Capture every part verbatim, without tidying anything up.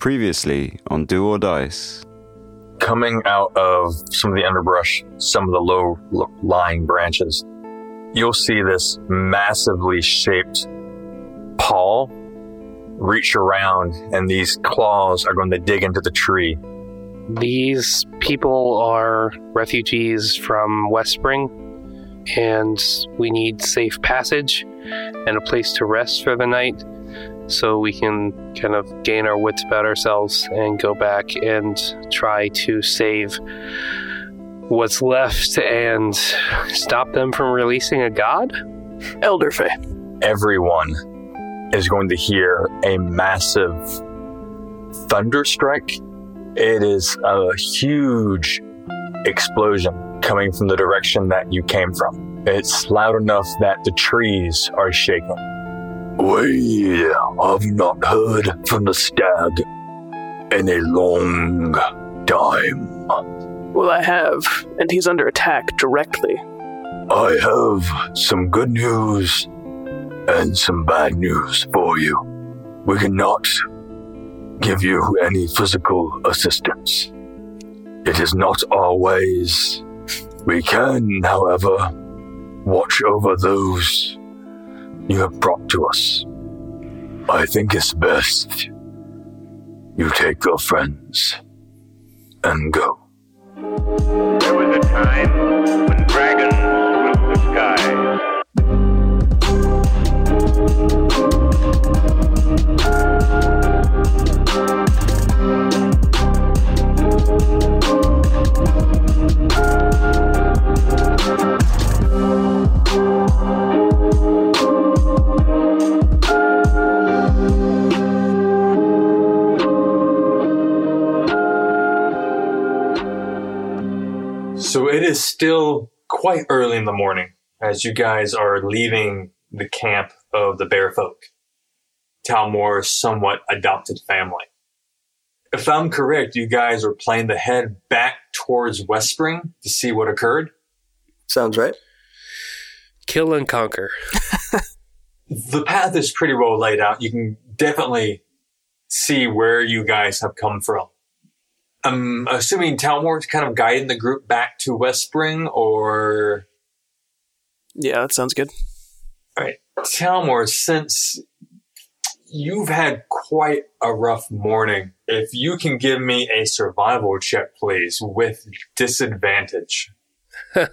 Previously on Do or Dice. Coming out of some of the underbrush, some of the low-lying branches, you'll see this massively shaped paw reach around, and these claws are going to dig into the tree. These people are refugees from Westspring, and we need safe passage and a place to rest for the night so we can kind of gain our wits about ourselves and go back and try to save what's left and stop them from releasing a god? Elderfae. Everyone is going to hear a massive thunder strike. It is a huge explosion coming from the direction that you came from. It's loud enough that the trees are shaking. We have not heard from the stag in a long time. Well, I have, and he's under attack directly. I have some good news and some bad news for you. We cannot give you any physical assistance. It is not our ways. We can, however, watch over those you have brought to us. I think it's best you take your friends and go. There was a time when dragons ruled the sky. So it is still quite early in the morning as you guys are leaving the camp of the Bearfolk, Talmore's somewhat adopted family. If I'm correct, you guys are planning to head back towards Westspring to see what occurred? Sounds right. Kill and conquer. The path is pretty well laid out. You can definitely see where you guys have come from. I'm assuming Talmore's kind of guiding the group back to Westspring, or... Yeah, that sounds good. All right. Talmore, since you've had quite a rough morning, if you can give me a survival check, please, with disadvantage. uh,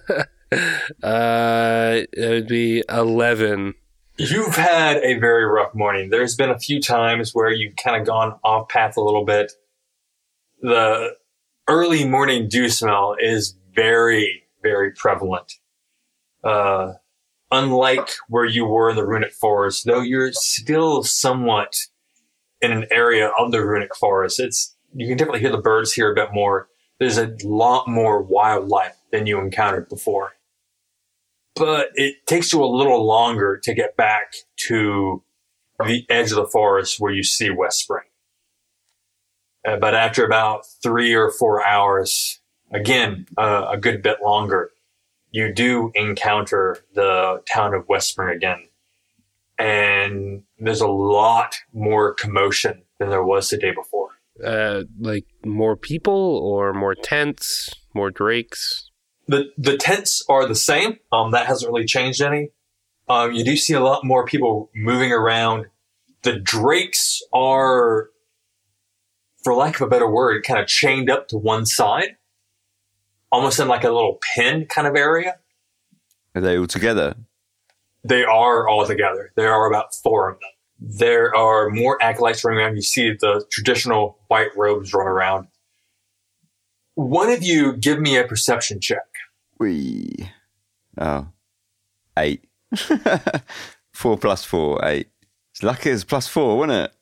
it would be eleven. You've had a very rough morning. There's been a few times where you've kind of gone off path a little bit. The early morning dew smell is very, very prevalent. Uh, unlike where you were in the Runic Forest, though you're still somewhat in an area of the Runic Forest, it's, you can definitely hear the birds here a bit more. There's a lot more wildlife than you encountered before. But it takes you a little longer to get back to the edge of the forest where you see Westspring. Uh, but after about three or four hours, again, uh, a good bit longer, you do encounter the town of Westspring again. And there's a lot more commotion than there was the day before. Uh, like more people or more tents, more drakes? The the tents are the same. Um, that hasn't really changed any. Um, you do see a lot more people moving around. The drakes are, for lack of a better word, kind of chained up to one side, almost in like a little pen kind of area. Are they all together? They are all together. There are about four of them. There are more acolytes running around. You see the traditional white robes run around. One of you give me a perception check. We. Oh. Eight. four plus four, eight. It's lucky it's plus four, wasn't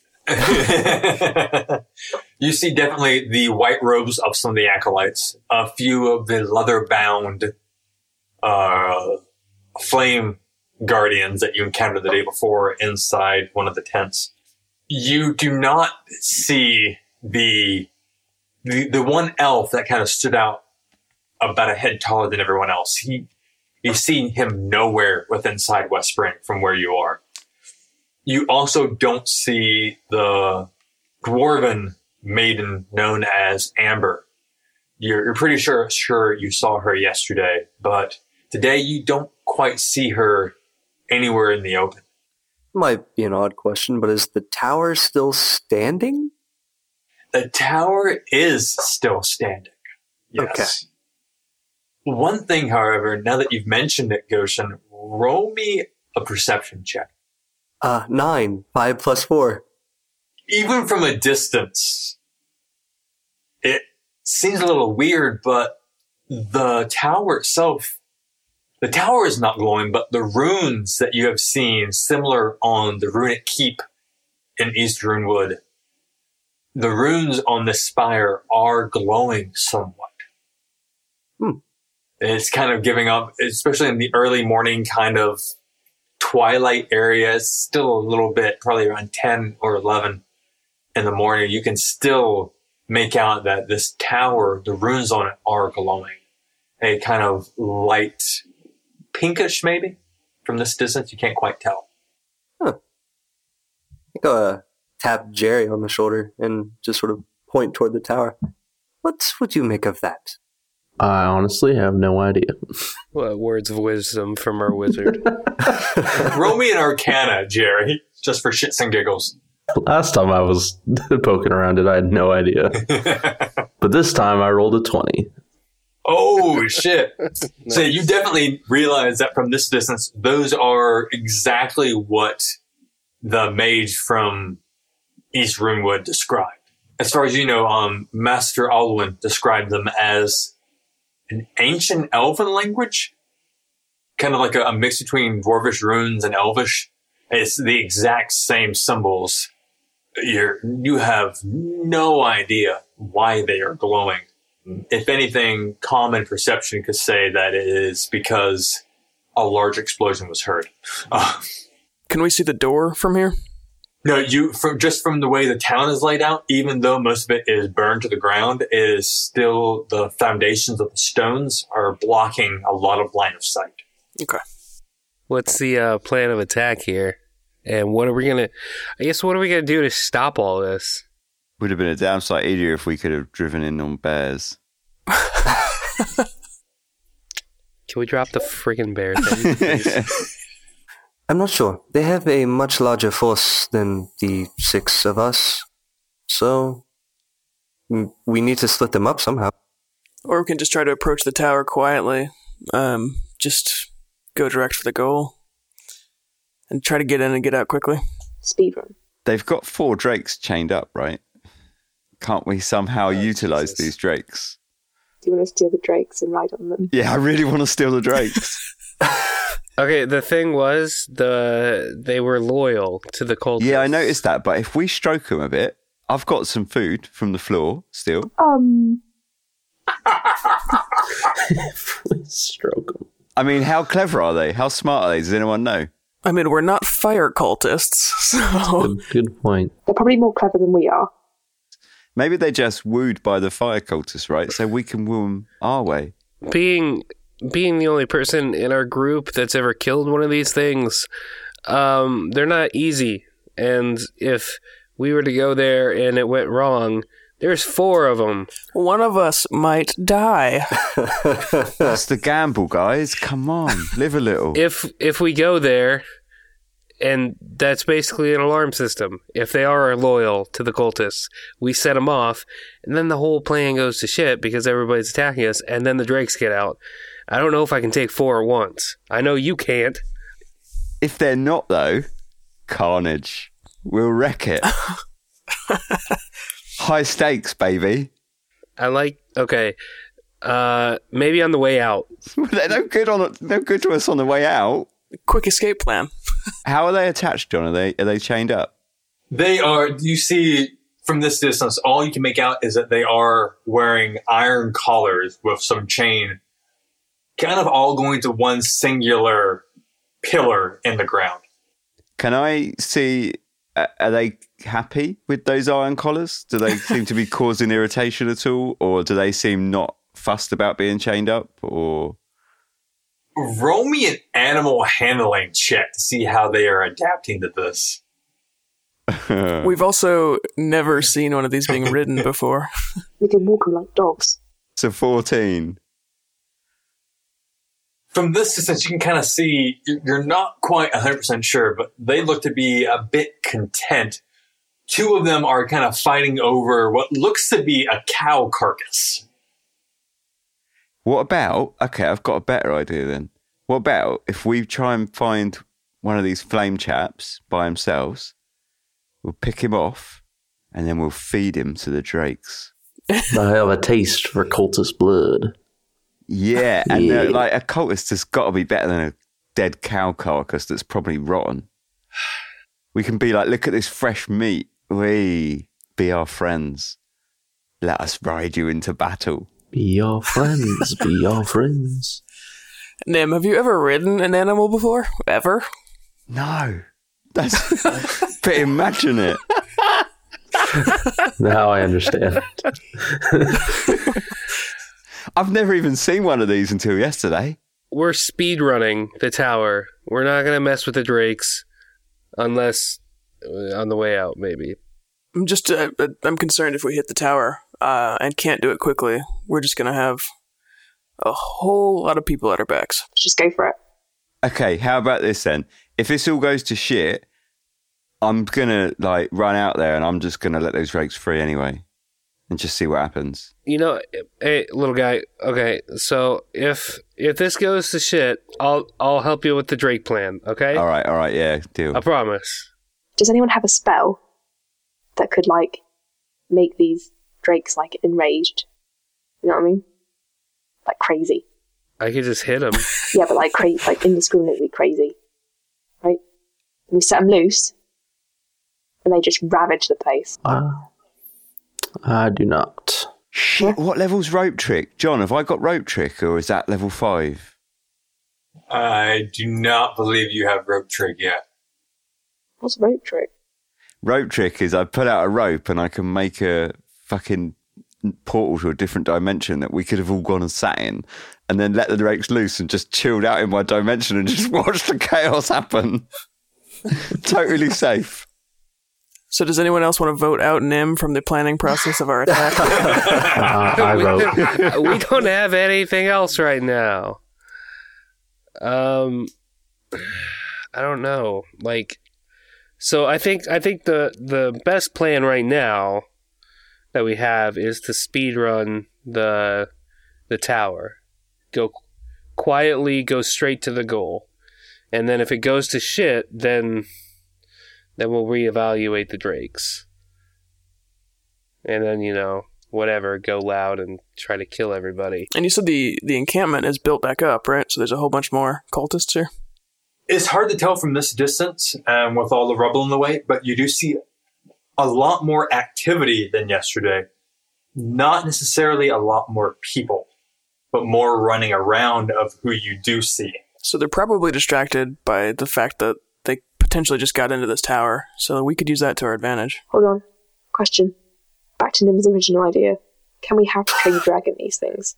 it? You see definitely the white robes of some of the acolytes. A few of the leather-bound uh, flame guardians that you encountered the day before inside one of the tents. You do not see the the, the one elf that kind of stood out about a head taller than everyone else. He you see him nowhere within inside Westspring from where you are. You also don't see the dwarven maiden known as Amber. You're, you're pretty sure, sure you saw her yesterday, but today you don't quite see her anywhere in the open. Might be an odd question, but is the tower still standing? The tower is still standing. Yes. Okay. One thing, however, now that you've mentioned it, Goshen, roll me a perception check. Uh, nine. Five plus four. Even from a distance, it seems a little weird, but the tower itself, the tower is not glowing, but the runes that you have seen similar on the runic keep in East Runewood, the runes on the spire are glowing somewhat. Hmm. It's kind of giving up, especially in the early morning kind of twilight area. It's still a little bit, probably around ten or eleven in the morning. You can still make out that this tower, the runes on it are glowing. A kind of light pinkish, maybe, from this distance. You can't quite tell. Huh. I go uh, tap Jerry on the shoulder and just sort of point toward the tower. What would you make of that? I honestly have no idea. What words of wisdom from our wizard? Roll me an Arcana, Jerry, just for shits and giggles. Last time I was poking around it, I had no idea. But this time I rolled a twenty. Oh, shit. Nice. So you definitely realize that from this distance, those are exactly what the mage from East Runewood described. As far as you know, um, Master Alwyn described them as an ancient elven language, kind of like a, a mix between Dwarvish runes and Elvish. It's the exact same symbols. You're, you have no idea why they are glowing. If anything, common perception could say that it is because a large explosion was heard. Uh, Can we see the door from here? No, you from just from the way the town is laid out, even though most of it is burned to the ground, is still the foundations of the stones are blocking a lot of line of sight. Okay. What's the uh, plan of attack here? And what are we gonna? I guess what are we gonna do to stop all this? Would have been a damn sight easier if we could have driven in on bears. Can we drop the friggin' bear thing, please? I'm not sure. They have a much larger force than the six of us. So, we need to split them up somehow. Or we can just try to approach the tower quietly. Um, just go direct for the goal. And try to get in and get out quickly. Speedrun. They've got four drakes chained up, right? Can't we somehow oh, utilize Jesus. these drakes? Do you want to steal the drakes and ride on them? Yeah, I really want to steal the drakes. Okay, the thing was, the they were loyal to the cultists. Yeah, I noticed that, but if we stroke them a bit, I've got some food from the floor still. Um. Stroke them. I mean, how clever are they? How smart are they? Does anyone know? I mean, we're not fire cultists, so... Good, good point. They're probably more clever than we are. Maybe they're just wooed by the fire cultists, right? So we can woo them our way. Being being the only person in our group that's ever killed one of these things, um, they're not easy. And if we were to go there and it went wrong, there's four of them. One of us might die. That's the gamble, guys. Come on, live a little. If if we go there, and that's basically an alarm system. If they are loyal to the cultists, we set them off, and then the whole plan goes to shit because everybody's attacking us, and then the drakes get out. I don't know if I can take four at once. I know you can't. If they're not, though, carnage. We'll wreck it. High stakes, baby. I like, okay, uh, maybe on the way out. They're no good on, no good to us on the way out. Quick escape plan. How are they attached, John? Are they are they chained up? They are. You see from this distance, all you can make out is that they are wearing iron collars with some chain, kind of all going to one singular pillar in the ground. Can I see? Uh, are they happy with those iron collars? Do they seem to be causing irritation at all, or do they seem not fussed about being chained up? Or roll me an animal handling check to see how they are adapting to this. We've also never seen one of these being ridden before. We can walk them like dogs. So fourteen. From this distance, you can kind of see, you're not quite one hundred percent sure, but they look to be a bit content. Two of them are kind of fighting over what looks to be a cow carcass. What about, okay, I've got a better idea then. What about if we try and find one of these flame chaps by themselves, we'll pick him off, and then we'll feed him to the drakes. I have a taste for cultist blood. Yeah, and Yeah. uh, like a cultist has got to be better than a dead cow carcass that's probably rotten. We can be like, look at this fresh meat. We be our friends. Let us ride you into battle. Be your friends, be your friends. Nim, have you ever ridden an animal before? Ever? No, that's. But imagine it. Now I understand. I've never even seen one of these until yesterday. We're speed running the tower. We're not going to mess with the drakes unless uh, on the way out, maybe. I'm just, uh, I'm concerned if we hit the tower uh, and can't do it quickly, we're just going to have a whole lot of people at our backs. Just go for it. Okay, how about this then? If this all goes to shit, I'm gonna like run out there and I'm just gonna let those drakes free anyway, and just see what happens. You know, hey, little guy. Okay, so if if this goes to shit, I'll I'll help you with the Drake plan. Okay. All right, all right, yeah, deal. I promise. Does anyone have a spell that could, like, make these drakes, like, enraged? You know what I mean? Like, crazy. I could just hit him. Yeah, but, like, cra- like indiscriminately crazy. Right? And we set them loose, and they just ravage the place. Uh, I do not. Shit, what level's rope trick? John, have I got rope trick or is that level five? I do not believe you have rope trick yet. What's rope trick? Rope trick is I pull out a rope and I can make a fucking portal to a different dimension that we could have all gone and sat in, and then let the drakes loose and just chilled out in my dimension and just watched the chaos happen. Totally safe. So does anyone else want to vote out Nim from the planning process of our attack? Uh, I vote. We don't have anything else right now. Um, I don't know. Like, so I think I think the the best plan right now that we have is to speed run the the tower. Go quietly, go straight to the goal, and then if it goes to shit, then then we'll reevaluate the drakes, and then you know whatever, go loud and try to kill everybody. And you said the, the encampment is built back up, right? So there's a whole bunch more cultists here? It's hard to tell from this distance um, with all the rubble in the way, but you do see a lot more activity than yesterday. Not necessarily a lot more people, but more running around of who you do see. So they're probably distracted by the fact that they potentially just got into this tower, so we could use that to our advantage. Hold on. Question. Back to Nim's original idea. Can we have tree dragon these things?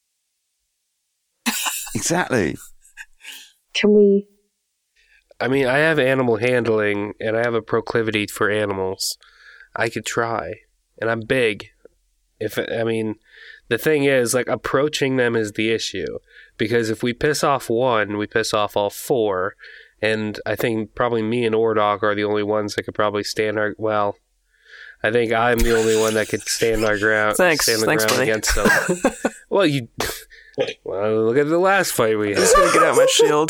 Exactly. Can we... I mean, I have animal handling, and I have a proclivity for animals. I could try, and I'm big. If I mean, the thing is, like, approaching them is the issue, because if we piss off one, we piss off all four, and I think probably me and Ordog are the only ones that could probably stand our, well, I think I'm the only one that could stand our ground, Thanks, stand the thanks, ground buddy. against them. Well, you, well, look at the last fight we I'm had. just gonna get out my shield.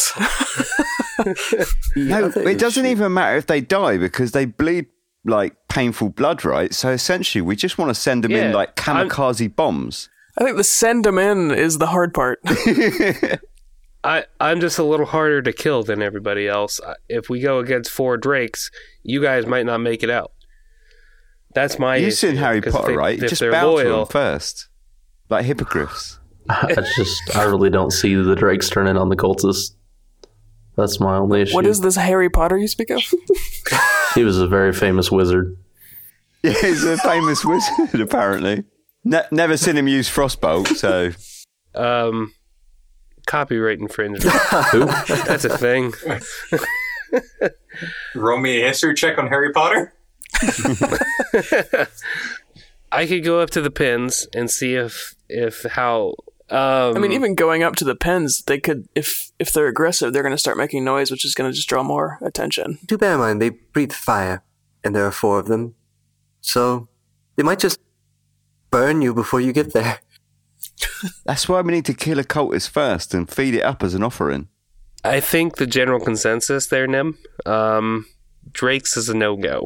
No, it doesn't even matter if they die because they bleed like painful blood, right? So essentially, we just want to send them in Yeah, like kamikaze bombs. I think the send them in is the hard part. I, I'm just a little harder to kill than everybody else. If we go against four drakes, you guys might not make it out. That's my You've issue, seen Harry 'cause if Potter, they- right? If Just they're bow to them loyal, first, like hippogriffs. I just, I really don't see the drakes turning on the cultists. That's my only issue. What is this Harry Potter you speak of? He was a very famous wizard. Yeah, he's a famous wizard, apparently. Ne- never seen him use frostbolt, so... um, copyright infringement. Who? That's a thing. Roll me a history check on Harry Potter. I could go up to the pins and see if if how. Um, I mean, even going up to the pens, they could, if if they're aggressive, they're going to start making noise, which is going to just draw more attention. Do bear in mind, they breathe fire, and there are four of them. So, they might just burn you before you get there. That's why we need to kill a cultist first and feed it up as an offering. I think the general consensus there, Nim, um, Drake's is a no-go.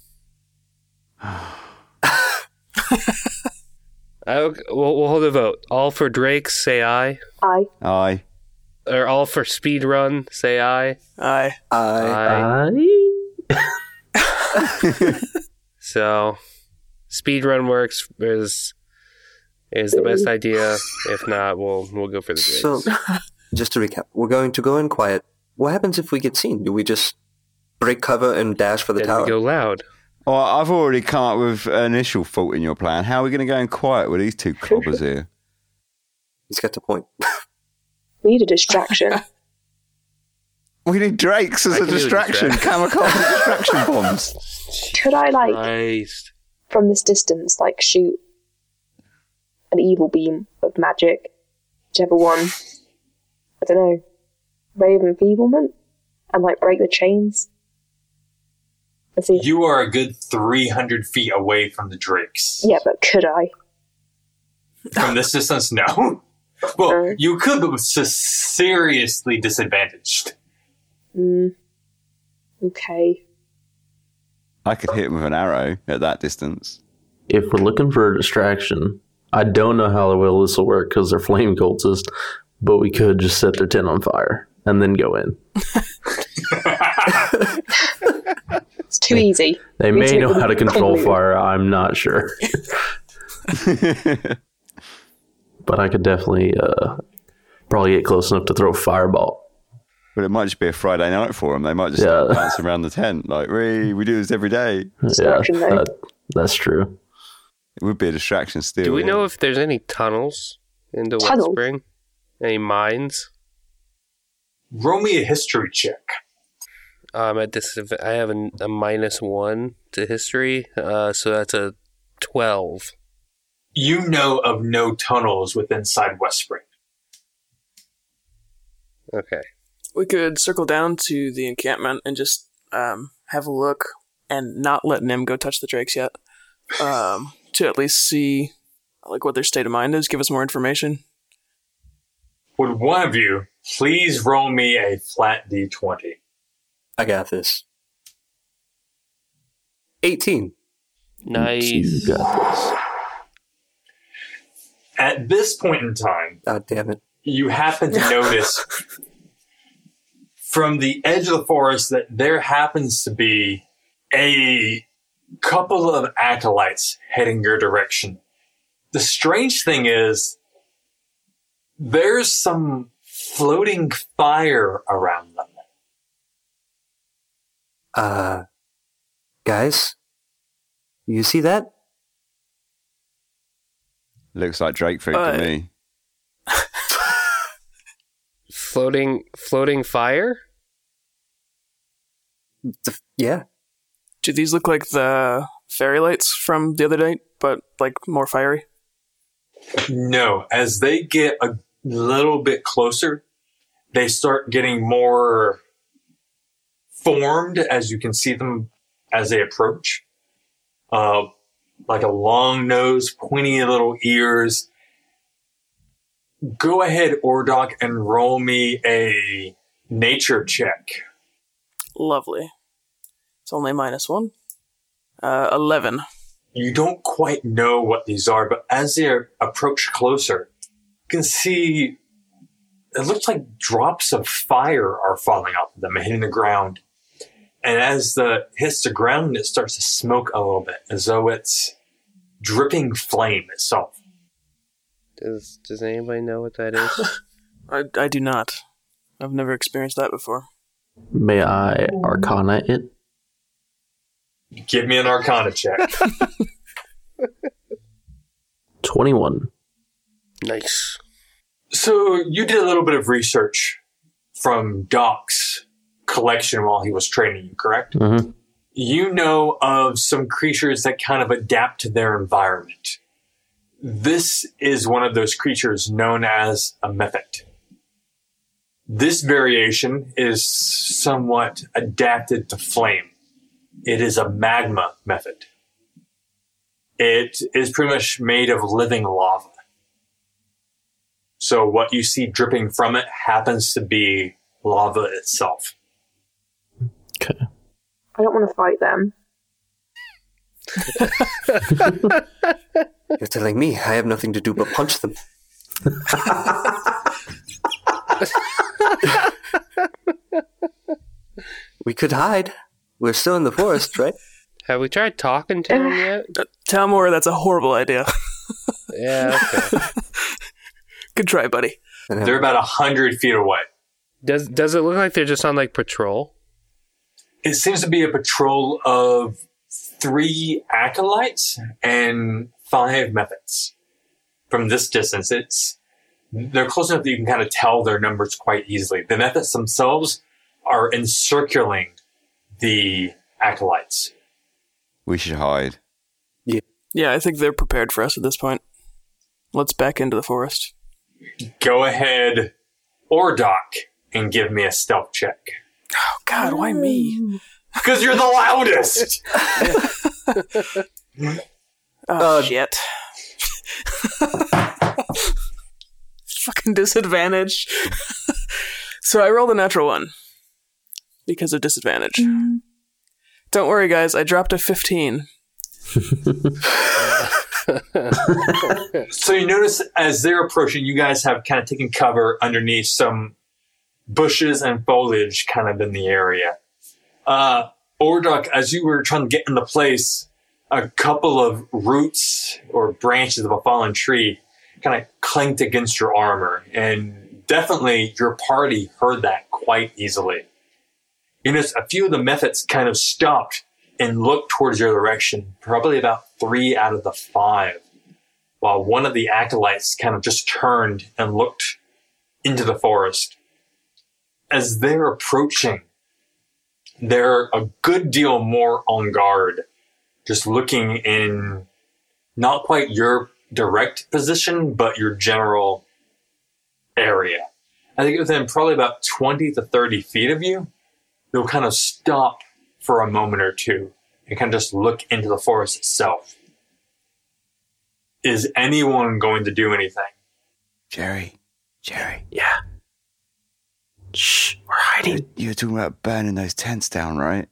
I, we'll, we'll hold a vote. All for Drake's, say aye. Aye. Aye. Or all for speedrun, say aye. Aye. Aye. I... So, speedrun works is is the best idea. If not, we'll we'll go for the Drakes. So, just to recap, we're going to go in quiet. What happens if we get seen? Do we just break cover and dash for the Then tower? we go loud. Well, I've already come up with an initial thought in your plan. How are we going to go in quiet with these two clobbers here? He's got the point. We need a distraction. We need Drakes as I a can do a distraction. distraction. Kamikaze distraction bombs. Could I, like, Christ. from this distance, like, shoot an evil beam of magic? Whichever one. I don't know. Ray of Enfeeblement? And, like, break the chains? Let's see. You are a good three hundred feet away from the Drakes. Yeah, but could I? From this distance, no. Well, Uh. you could, but was just seriously disadvantaged. Mm. Okay. I could hit him with an arrow at that distance. If we're looking for a distraction, I don't know how well this will work because they're flame cultists, but we could just set their tent on fire and then go in. It's too easy. They Me may too. know how to control Convoluted. fire. I'm not sure. But I could definitely uh, probably get close enough to throw a fireball. But it might just be a Friday night for them. They might just Yeah. start bouncing around the tent. Like, we, we do this every day. Yeah, Distraction, though. that, that's true. It would be a distraction still. Do we yeah. know if there's any tunnels into Wet Tunnels? Spring? Any mines? Roll me a history check. Um, at this, I have a, a minus one to history, uh, so that's a twelve. You know of no tunnels within inside West Spring. Okay. We could circle down to the encampment and just um, have a look and not let Nim go touch the Drakes yet. Um, to at least see like what their state of mind is, give us more information. Would one of you please roll me a flat d twenty? I got this. eighteen. Nice. You got this. At this point in time, God damn it. you happen to notice from the edge of the forest that there happens to be a couple of acolytes heading your direction. The strange thing is there's some floating fire around them. Uh, guys, you see that? Looks like Drake food Uh, to me. Floating, floating fire? The, yeah. Do these look like the fairy lights from the other night, but like more fiery? No, as they get a little bit closer, they start getting more formed as you can see them as they approach. Uh, like a long nose, pointy little ears. Go ahead, Ordok, and roll me a nature check. Lovely. It's only minus one. Uh, eleven. You don't quite know what these are, but as they approach closer, you can see it looks like drops of fire are falling off of them and hitting the ground. And as the hits the ground, it starts to smoke a little bit, as though it's dripping flame itself. Does Does anybody know what that is? I, I do not. I've never experienced that before. May I arcana it? Give me an Arcana check. twenty-one. Nice. So you did a little bit of research from Doc's collection while he was training you, correct? Mm-hmm. you know of some creatures that kind of adapt to their environment. This is one of those creatures known as a mephit. This variation is somewhat adapted to flame. It is a magma mephit. It is pretty much made of living lava. So what you see dripping from it happens to be lava itself. Okay. I don't want to fight them. You're telling me I have nothing to do but punch them. We could hide. We're still in the forest, right? Have we tried talking to him yet? Uh, Talmor, that's a horrible idea. Yeah, okay. Good try, buddy. They're about a hundred feet away. Does does it look like they're just on like patrol? It seems to be a patrol of three acolytes and five mephits. From this distance, it's they're close enough that you can kind of tell their numbers quite easily. The mephits themselves are encircling the acolytes. We should hide. Yeah, I think they're prepared for us at this point. Let's back into the forest. Go ahead, Ordok, and give me a stealth check. Oh, God, why me? Because you're the loudest! Oh, uh, shit. Fucking disadvantage. So I rolled a natural one. Because of disadvantage. Mm. Don't worry, guys, I dropped a fifteen. So you notice as they're approaching, you guys have kind of taken cover underneath some bushes and foliage kind of in the area. Uh, Ordok, as you were trying to get into place, a couple of roots or branches of a fallen tree kind of clanked against your armor, and definitely your party heard that quite easily. You notice a few of the mephits kind of stopped and looked towards your direction, probably about three out of the five, while one of the acolytes kind of just turned and looked into the forest. As they're approaching, they're a good deal more on guard, just looking in not quite your direct position, but your general area. I think within probably about twenty to thirty feet of you, they'll kind of stop for a moment or two and kind of just look into the forest itself. Is anyone going to do anything? Jerry, Jerry. Yeah. Shh, we're hiding. You, you were talking about burning those tents down, right?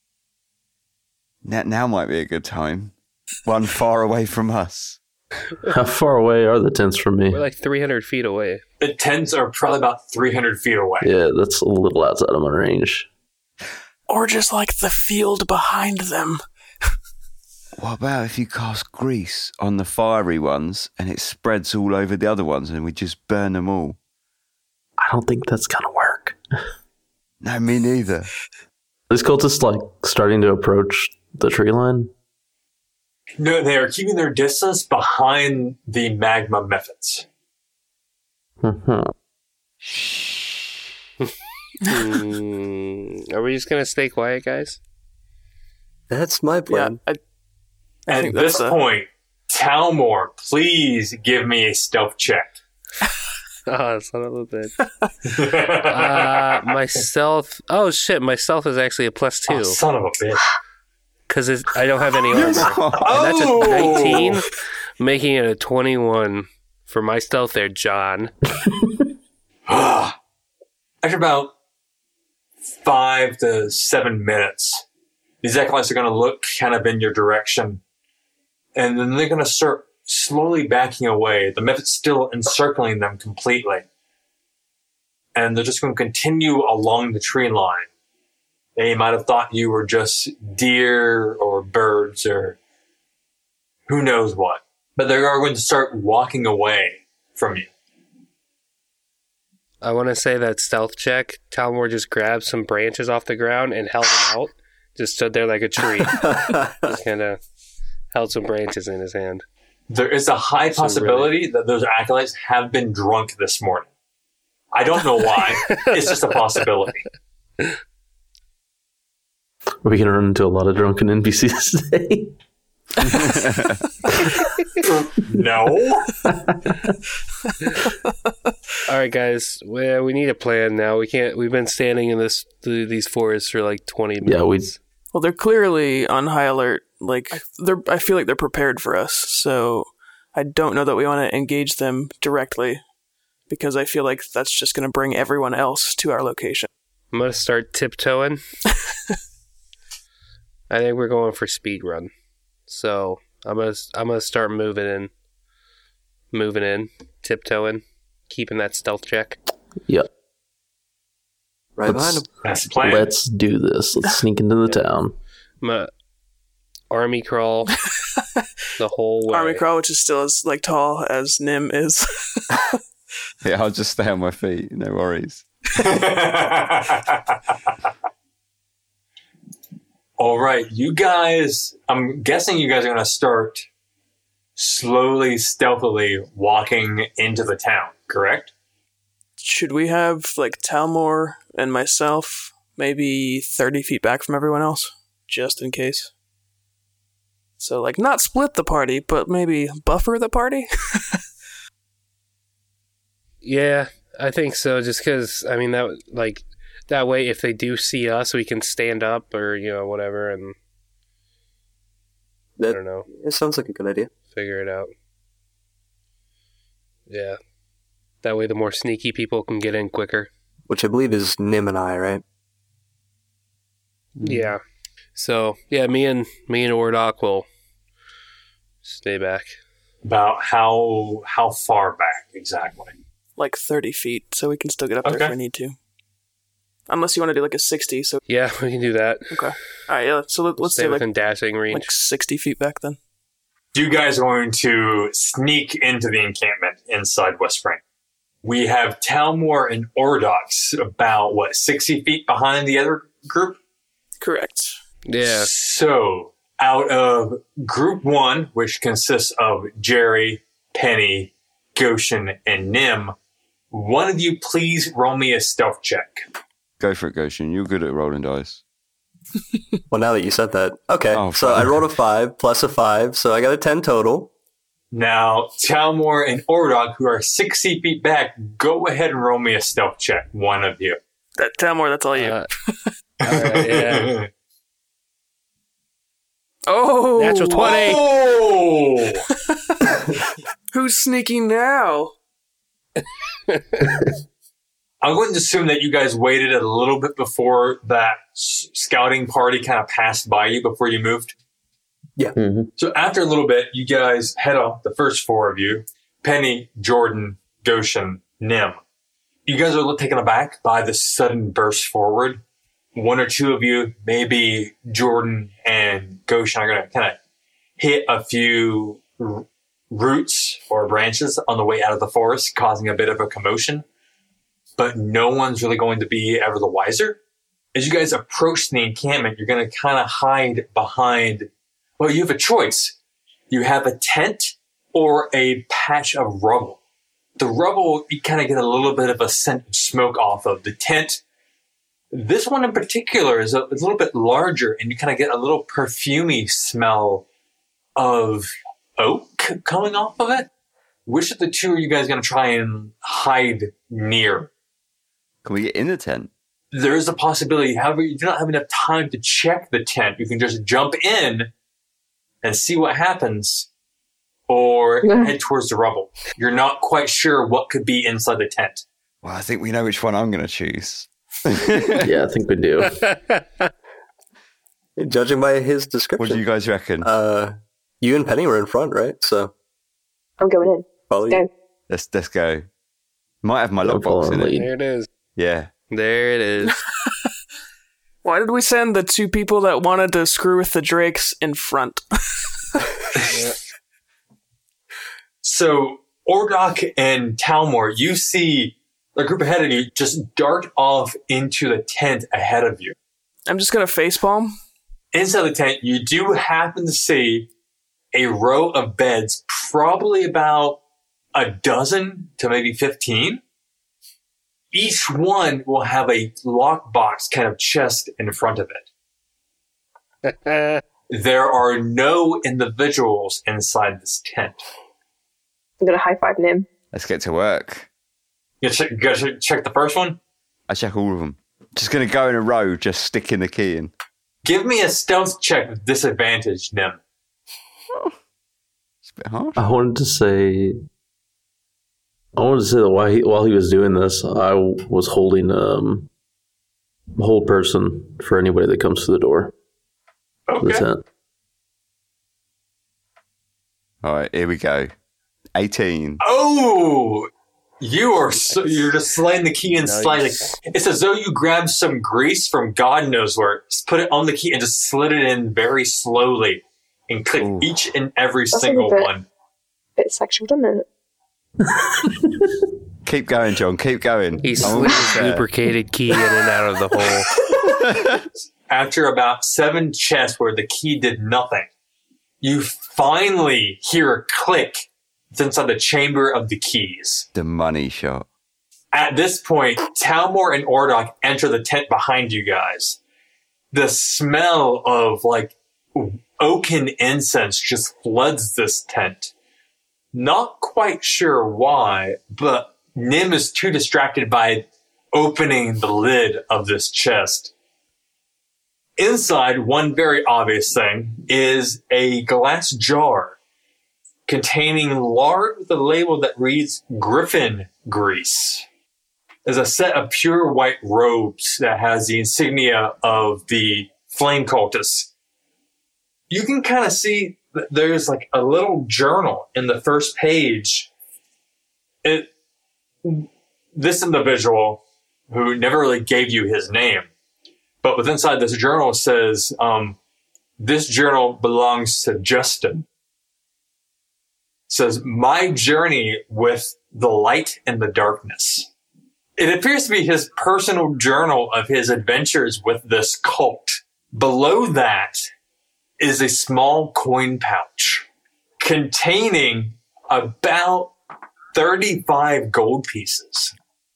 Now, now might be a good time. One far away from us. How far away are the tents from me? We're like three hundred feet away. The tents are probably about three hundred feet away. Yeah, that's a little outside of my range. Or just like the field behind them. What about if you cast grease on the fiery ones and it spreads all over the other ones and we just burn them all? I don't think that's gonna work. No, me neither. These cultists like starting to approach the tree line? No, they are keeping their distance behind the magma mephits. Mm-hmm. mm, are we just gonna stay quiet, guys? That's my plan. Yeah, I, I At think this that's a... point, Talmor, please give me a stealth check. Oh, son of a bitch. uh, my stealth... Oh, shit, my stealth is actually a plus two. Oh, son of a bitch. Because I don't have any armor. And that's a nineteen, making it a twenty-one for my stealth there, John. After about five to seven minutes, these acolytes are going to look kind of in your direction, and then they're going to start slowly backing away. The mephit's still encircling them completely. And they're just going to continue along the tree line. They might have thought you were just deer or birds or who knows what. But they are going to start walking away from you. I want to say that stealth check, Talmor just grabbed some branches off the ground and held them out. Just stood there like a tree. Just kind of held some branches in his hand. There is a high So possibility really- that those acolytes have been drunk this morning. I don't know why. It's just a possibility. Are we going to run into a lot of drunken N P Cs today? No. All right, guys. Well, we need a plan now. We can't. We've been standing in this th- these forests for like twenty minutes. Yeah, we. Well, they're clearly on high alert. Like they're, I feel like they're prepared for us. So I don't know that we want to engage them directly, because I feel like that's just going to bring everyone else to our location. I'm gonna start tiptoeing. I think we're going for speed run. So I'm gonna I'm gonna start moving in, moving in, tiptoeing, keeping that stealth check. Yep. Right Let's- behind him. That's the plan. Let's do this. Let's sneak into the town. I'm gonna army crawl the whole way. Army crawl, which is still as like tall as Nim is. Yeah, I'll just stay on my feet. No worries. All right, you guys, I'm guessing you guys are going to start slowly, stealthily walking into the town, correct? Should we have like Talmor and myself maybe thirty feet back from everyone else, just in case? So like not split the party, but maybe buffer the party? Yeah, I think so. Just because I mean that like that way, if they do see us, we can stand up or you know whatever, and I That, don't know, it sounds like a good idea. figure it out. Yeah, that way the more sneaky people can get in quicker. Which I believe is Nim and I, right? Yeah. So yeah, me and me and Ordok will stay back. About how how far back exactly? Like thirty feet, so we can still get up there Okay. if we need to. Unless you want to do like a sixty, so... Yeah, we can do that. Okay. Alright, yeah, so let, let's Stay stay like, within dashing range. like sixty feet back then. You guys are going to sneak into the encampment inside West Spring. We have Talmor and Ordox about, what, sixty feet behind the other group? Correct. yeah. So, out of group one, which consists of Jerry, Penny, Goshen, and Nim, one of you please roll me a stealth check. Go for it, Goshen. You're good at rolling dice. Well, now that you said that. Okay, Oh, so fine. I rolled a five plus a five, so I got a ten total. Now, Talmor and Ordog, who are sixty feet back, go ahead and roll me a stealth check, one of you. That Talmor, that's all you. Uh, alright, yeah. Oh! Natural twenty. Oh! Who's sneaking now? I'm going to assume that you guys waited a little bit before that s- scouting party kind of passed by you before you moved. Mm-hmm. So after a little bit, you guys head off, the first four of you, Penny, Jordan, Goshen, Nim. You guys are taken aback by the sudden burst forward. One or two of you, maybe Jordan and Goshen, are going to kind of hit a few r- roots or branches on the way out of the forest, causing a bit of a commotion. But no one's really going to be ever the wiser. As you guys approach the encampment, you're going to kind of hide behind, well, you have a choice. You have a tent or a patch of rubble. The rubble, you kind of get a little bit of a scent of smoke off of. The tent, this one in particular, is a, a little bit larger, and you kind of get a little perfumey smell of oak coming off of it. Which of the two are you guys going to try and hide near? Can we get in the tent? There is a possibility. However, you do not have enough time to check the tent. You can just jump in and see what happens, or Yeah. head towards the rubble. You're not quite sure what could be inside the tent. Well, I think we know which one I'm going to choose. Yeah, I think we do. Judging by his description. What do you guys reckon? Uh, you and Penny were in front, right? So I'm going in. follow you. Go. let's let's go. Might have my Don't follow lockbox in the it. lead. There it is. Yeah. There it is. Why did we send the two people that wanted to screw with the Drakes in front? So, Ordok and Talmor, you see a group ahead of you just dart off into the tent ahead of you. I'm just gonna facepalm. Inside the tent, you do happen to see a row of beds, probably about a dozen to maybe fifteen. Each one will have a lockbox kind of chest in front of it. There are no individuals inside this tent. I'm gonna high five Nim. Let's get to work. You check, you gotta check the first one? I check all of them. Just going to go in a row, just sticking the key in. Give me a stealth check with disadvantage, Nim. It's a bit harsh. I wanted to say, I wanted to say that while he, while he was doing this, I was holding um, a hold person for anybody that comes to the door. Okay. The tent. All right, here we go. eighteen. Oh! You are so, you're just sliding the key in Nice. slightly. It's as though you grabbed some grease from God knows where, just put it on the key and just slid it in very slowly and click Ooh. each and every That's a single bit- one. Bit sexual, doesn't it? Keep going, John. Keep going. He I'm slid almost his there. lubricated key in and out of the hole. After about seven chests where the key did nothing, you finally hear a click inside the chamber of the keys. The money shot. At this point, Talmor and Ordok enter the tent behind you guys. The smell of like oaken incense just floods this tent. Not quite sure why, but Nim is too distracted by opening the lid of this chest. Inside, one very obvious thing is a glass jar containing lard with a label that reads Griffin Grease. There's a set of pure white robes that has the insignia of the flame cultists. You can kind of see that there's like a little journal in the first page. It, this individual, who never really gave you his name, but with inside this journal says, um, this journal belongs to Justin. Says, my journey with the light and the darkness. It appears to be his personal journal of his adventures with this cult. Below that is a small coin pouch containing about thirty-five gold pieces.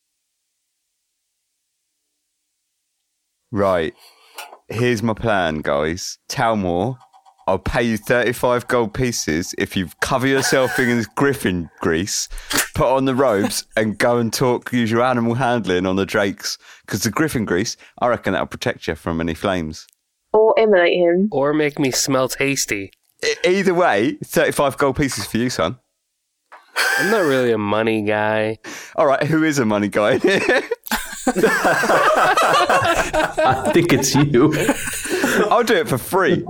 Right. Here's my plan, guys. Talmor, I'll pay you thirty-five gold pieces if you cover yourself in this griffin grease, put on the robes, and go and talk, use your animal handling on the drakes. Because the griffin grease, I reckon that'll protect you from any flames. Or emulate him. Or make me smell tasty. E- either way, thirty-five gold pieces for you, son. I'm not really a money guy. All right, who is a money guy? I think it's you. I'll do it for free.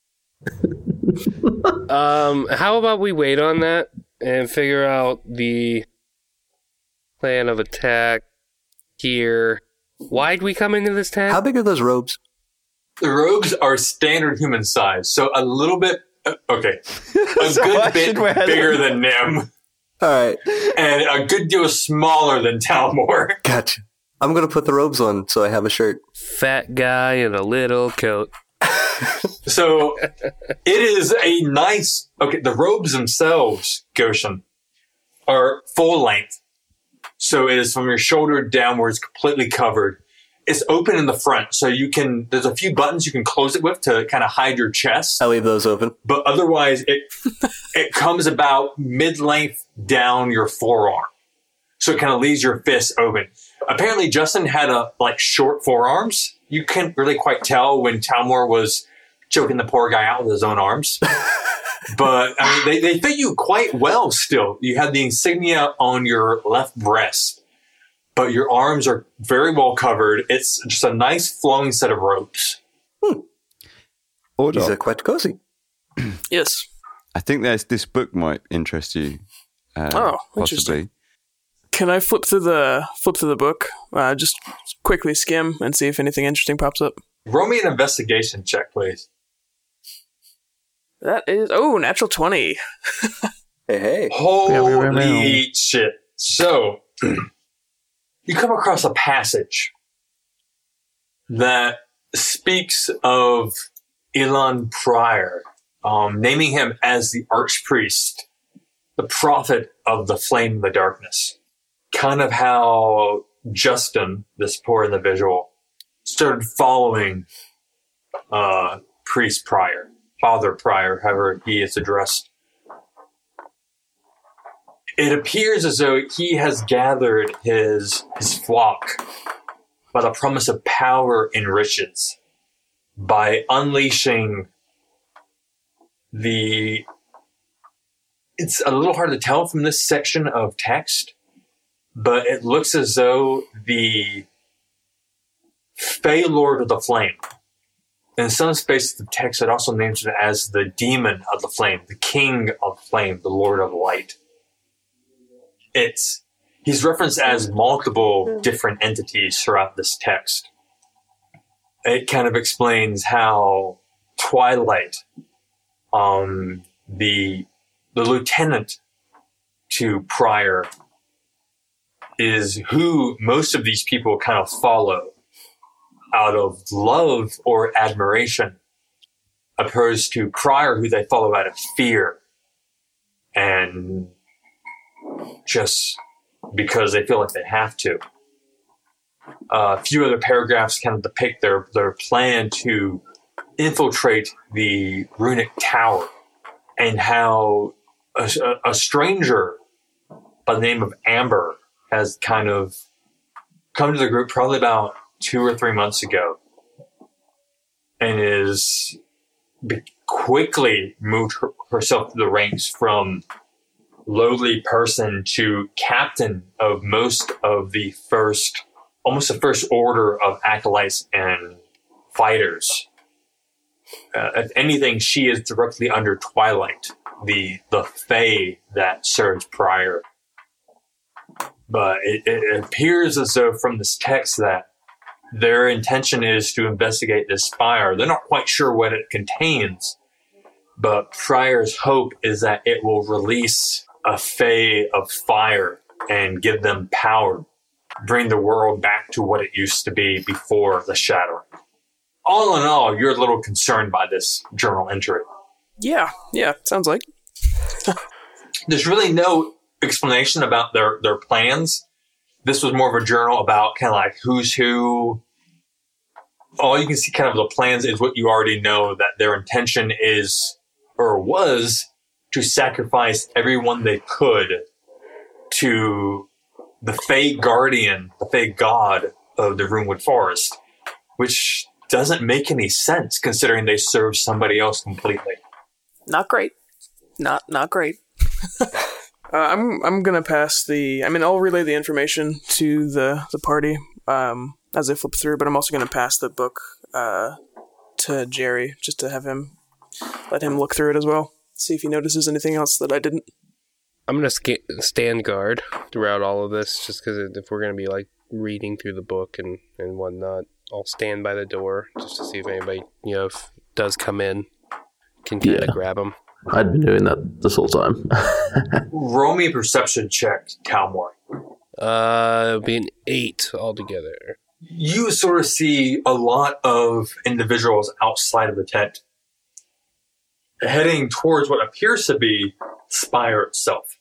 Um, how about we wait on that and figure out the plan of attack here? Why'd we come into this tent? How big are those robes? The robes are standard human size, so a little bit, uh, okay, a So I good bit should wear them. bigger than Nim, All right, and a good deal smaller than Talmor. gotcha. I'm gonna put the robes on so I have a shirt. Fat guy in a little coat. So it is a nice, okay, the robes themselves, Goshen, are full length. So it is from your shoulder downwards, completely covered. It's open in the front, so you can, there's a few buttons you can close it with to kind of hide your chest. I'll leave those open. But otherwise, it it comes about mid-length down your forearm. So it kind of leaves your fist open. Apparently, Justin had a like short forearms. You couldn't really quite tell when Talmor was choking the poor guy out with his own arms. But I mean, they, they fit you quite well still. You have the insignia on your left breast, but your arms are very well covered. It's just a nice flowing set of robes. These Ordok, are quite cozy. Yes. I think there's this book might interest you. Uh, Oh, possibly. interesting. Can I flip through the flip through the book? Uh, just quickly skim and see if anything interesting pops up. Roll me an investigation check, please. That is oh, natural twenty. Hey, hey. Holy shit. So, you come across a passage that speaks of Elon Pryor, um, naming him as the archpriest, the prophet of the flame of the darkness. Kind of how Justin, this poor individual, started following uh, Priest Prior, Father Prior, however he is addressed. It appears as though he has gathered his his flock by the promise of power and riches, by unleashing the... It's a little hard to tell from this section of text, but it looks as though the Fey Lord of the Flame, in some spaces of text, it also names it as the Demon of the Flame, the King of Flame, the Lord of Light. It's he's referenced as multiple different entities throughout this text. It kind of explains how Twilight, um, the the lieutenant to Prior, is who most of these people kind of follow out of love or admiration, opposed to Prior, who they follow out of fear and just because they feel like they have to. Uh, a few other paragraphs kind of depict their, their plan to infiltrate the runic tower, and how a, a stranger by the name of Amber has kind of come to the group probably about two or three months ago, and is be- quickly moved her- herself through the ranks from lowly person to captain of most of the first, almost the first order of acolytes and fighters. Uh, if anything, she is directly under Twilight, the the Fae that serves Prior. But it, it appears as though from this text that their intention is to investigate this spire. They're not quite sure what it contains, but Prior's hope is that it will release a Fae of fire and give them power, bring the world back to what it used to be before the shattering. All in all, you're a little concerned by this journal entry. Yeah, yeah, sounds like. There's really no explanation about their, their plans. This was more of a journal about kind of like who's who. All you can see kind of the plans is what you already know, that their intention is, or was, to sacrifice everyone they could to the Fae Guardian, the Fae God of the Runewood Forest, which doesn't make any sense considering they serve somebody else completely. Not great. Not not great. uh, I'm I'm gonna pass the. I mean, I'll relay the information to the the party um, as they flip through, but I'm also gonna pass the book uh, to Jerry just to have him let him look through it as well. See if he notices anything else that I didn't. I'm gonna sca- stand guard throughout all of this, just because if we're gonna be like reading through the book and and whatnot, I'll stand by the door just to see if anybody, you know, if does come in, can kind of Yeah. grab them. I'd been doing that this whole time. Roll me a perception check, Talmor. Uh, it'll be an eight altogether. You sort of see a lot of individuals outside of the tent heading towards what appears to be Spire itself.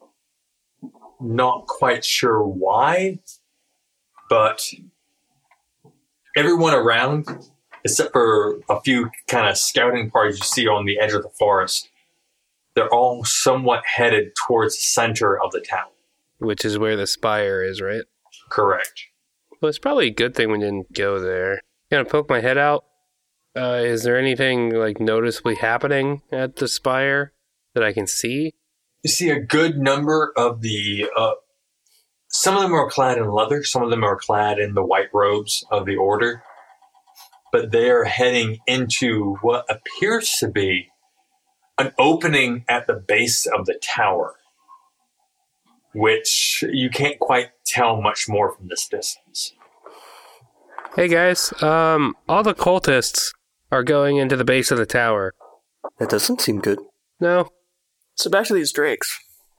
Not quite sure why, but everyone around, except for a few kind of scouting parties you see on the edge of the forest, they're all somewhat headed towards the center of the town. Which is where the spire is, right? Correct. Well, it's probably a good thing we didn't go there. Gonna poke my head out. Uh, is there anything like noticeably happening at the spire that I can see? You see a good number of the, uh, some of them are clad in leather, some of them are clad in the white robes of the order, but they are heading into what appears to be an opening at the base of the tower, which you can't quite tell much more from this distance. Hey guys, um, all the cultists are going into the base of the tower. That doesn't seem good. No? So back to these drakes.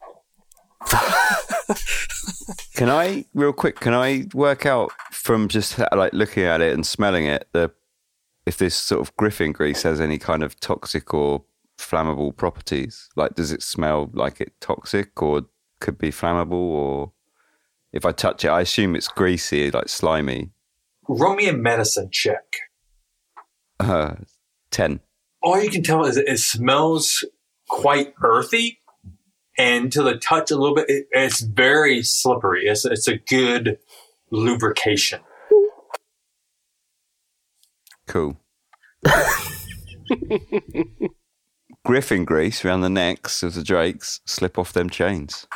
Can I, real quick, can I work out from just like looking at it and smelling it, the if this sort of griffin grease has any kind of toxic or flammable properties? Like, does it smell like it's toxic or could be flammable? Or if I touch it, I assume it's greasy, like slimy. Roll me a medicine check. Uh, ten. All you can tell is it smells quite earthy, and to the touch a little bit, it, it's very slippery. It's, it's a good lubrication. Cool. Griffin grease around the necks of the drakes, slip off them chains.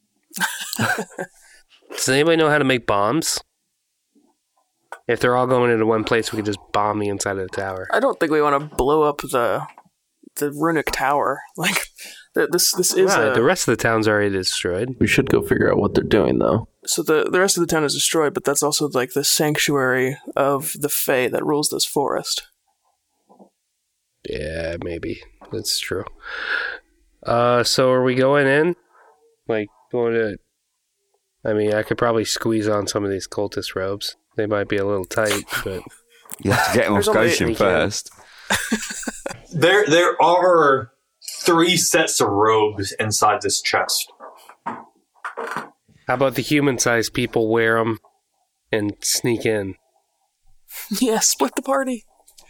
Does anybody know how to make bombs? If they're all going into one place, we could just bomb the inside of the tower. I don't think we want to blow up the the runic tower. Like the, this, this is Right, a, the rest of the town's already destroyed. We should go figure out what they're doing, though. so the the rest of the town is destroyed, but that's also like the sanctuary of the Fae that rules this forest. Yeah, maybe. That's true. Uh, so are we going in? Like, going to... I mean, I could probably squeeze on some of these cultist robes. They might be a little tight, but... You have to get him off There's only- Goshen first. There, there are three sets of robes inside this chest. How about the human-sized people wear them and sneak in? Yeah, split the party.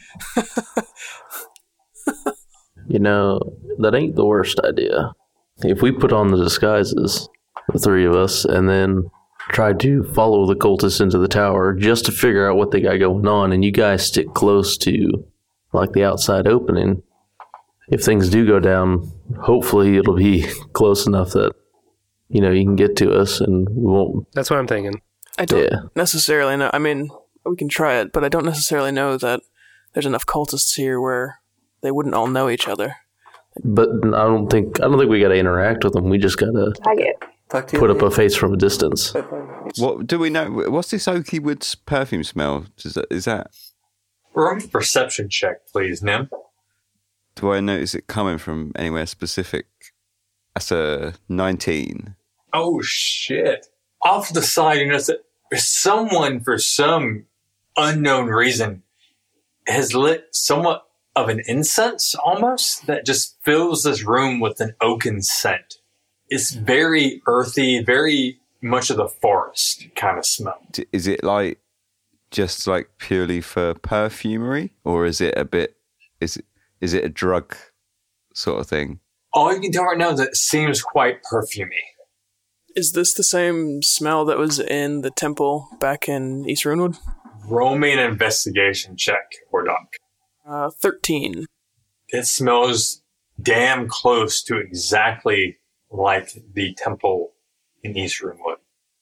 You know, that ain't the worst idea. If we put on the disguises, the three of us, and then try to follow the cultists into the tower just to figure out what they got going on, and you guys stick close to, like, the outside opening, if things do go down, hopefully it'll be close enough that, you know, you can get to us and we won't... That's what I'm thinking. I don't Yeah. necessarily know. I mean, we can try it, but I don't necessarily know that there's enough cultists here where they wouldn't all know each other. But I don't think I don't think we got to interact with them. We just got to Tag it. Talk to you put up a later. face from a distance. What do we know? What's this Oaky Woods perfume smell? Is that, is that? Roll a perception check, please, Nim. Do I notice it coming from anywhere specific? That's a nineteen. Oh, shit. Off to the side, you notice that someone, for some unknown reason, has lit somewhat of an incense almost that just fills this room with an oaken scent. It's very earthy, very much of the forest kind of smell. D- Is it like just like purely for perfumery, or is it a bit? Is it is it a drug sort of thing? All you can tell right now is that it seems quite perfumey. Is this the same smell that was in the temple back in East Runewood? Roll me an investigation check, Ordok. Uh, thirteen. It smells damn close to exactly like the temple in East Runewood.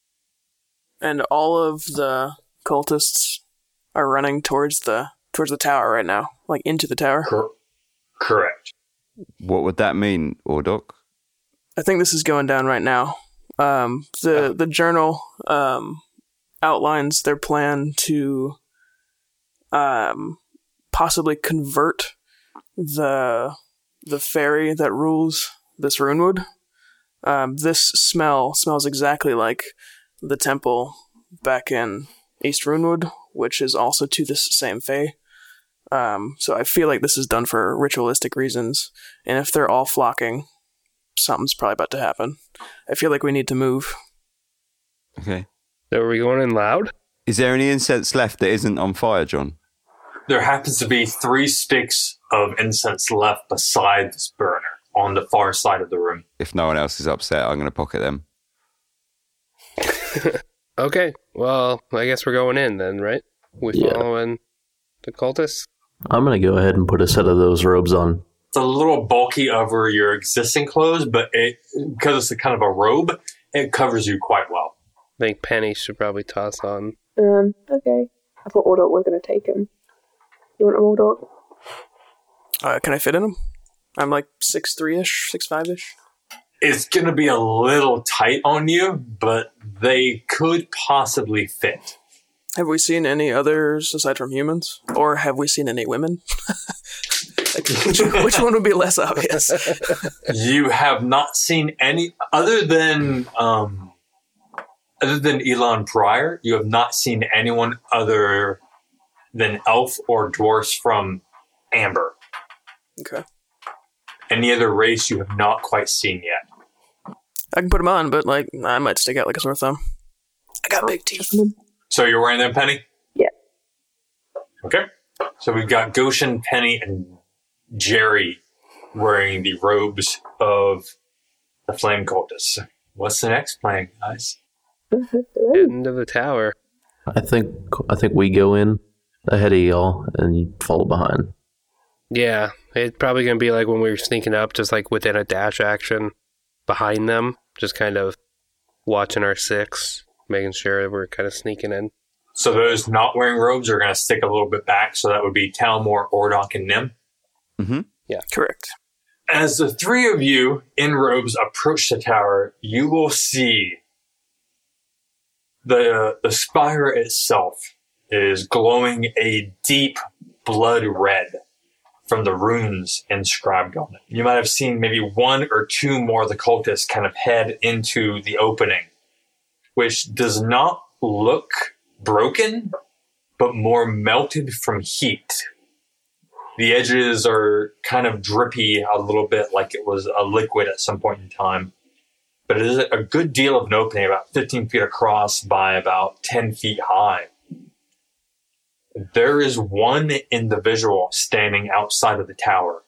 And all of the cultists are running towards the towards the tower right now, like into the tower. Cor- correct. What would that mean, Ordok? I think this is going down right now. Um, the the journal um, outlines their plan to um, possibly convert the the fairy that rules this Runewood. Um, this smell smells exactly like the temple back in East Runewood, which is also to this same fae. Um, so I feel like this is done for ritualistic reasons, and if they're all flocking, something's probably about to happen. I feel like we need to move. Okay. So are we going in loud? Is there any incense left that isn't on fire, John? There happens to be three sticks of incense left beside this burner on the far side of the room. If no one else is upset, I'm going to pocket them. Okay, well, I guess we're going in then, right? We Yeah. following the cultists? I'm going to go ahead and put a set of those robes on. It's a little bulky over your existing clothes, but it because it's a kind of a robe, it covers you quite well. I think Penny should probably toss on. Um, okay. I thought Ordok was going to take him. You want him, Ordok? Uh, can I fit in them? I'm like six three-ish, six five-ish. It's going to be a little tight on you, but they could possibly fit. Have we seen any others aside from humans? Or have we seen any women? Like, which, which one would be less obvious? You have not seen any other than um, other than Elon Pryor. You have not seen anyone other than elf or dwarfs from Amber. Okay. Any other race you have not quite seen yet. I can put them on, but like I might stick out like a sore thumb. I got big teeth. So you're wearing them, Penny? Yeah. Okay. So we've got Goshen, Penny, and Jerry wearing the robes of the flame cultists. What's the next plan, guys? End of the tower. I think I think we go in ahead of y'all and you follow behind. Yeah, it's probably going to be like when we were sneaking up, just like within a dash action behind them, just kind of watching our six, making sure that we're kind of sneaking in. So those not wearing robes are going to stick a little bit back, so that would be Talmor, Ordok, and Nim. Mm-hmm. Yeah. Correct. As the three of you in robes approach the tower, you will see the the spire itself is glowing a deep blood red from the runes inscribed on it. You might have seen maybe one or two more of the cultists kind of head into the opening, which does not look broken, but more melted from heat. The edges are kind of drippy a little bit, like it was a liquid at some point in time. But it is a good deal of an opening, about fifteen feet across by about ten feet high. There is one individual standing outside of the tower.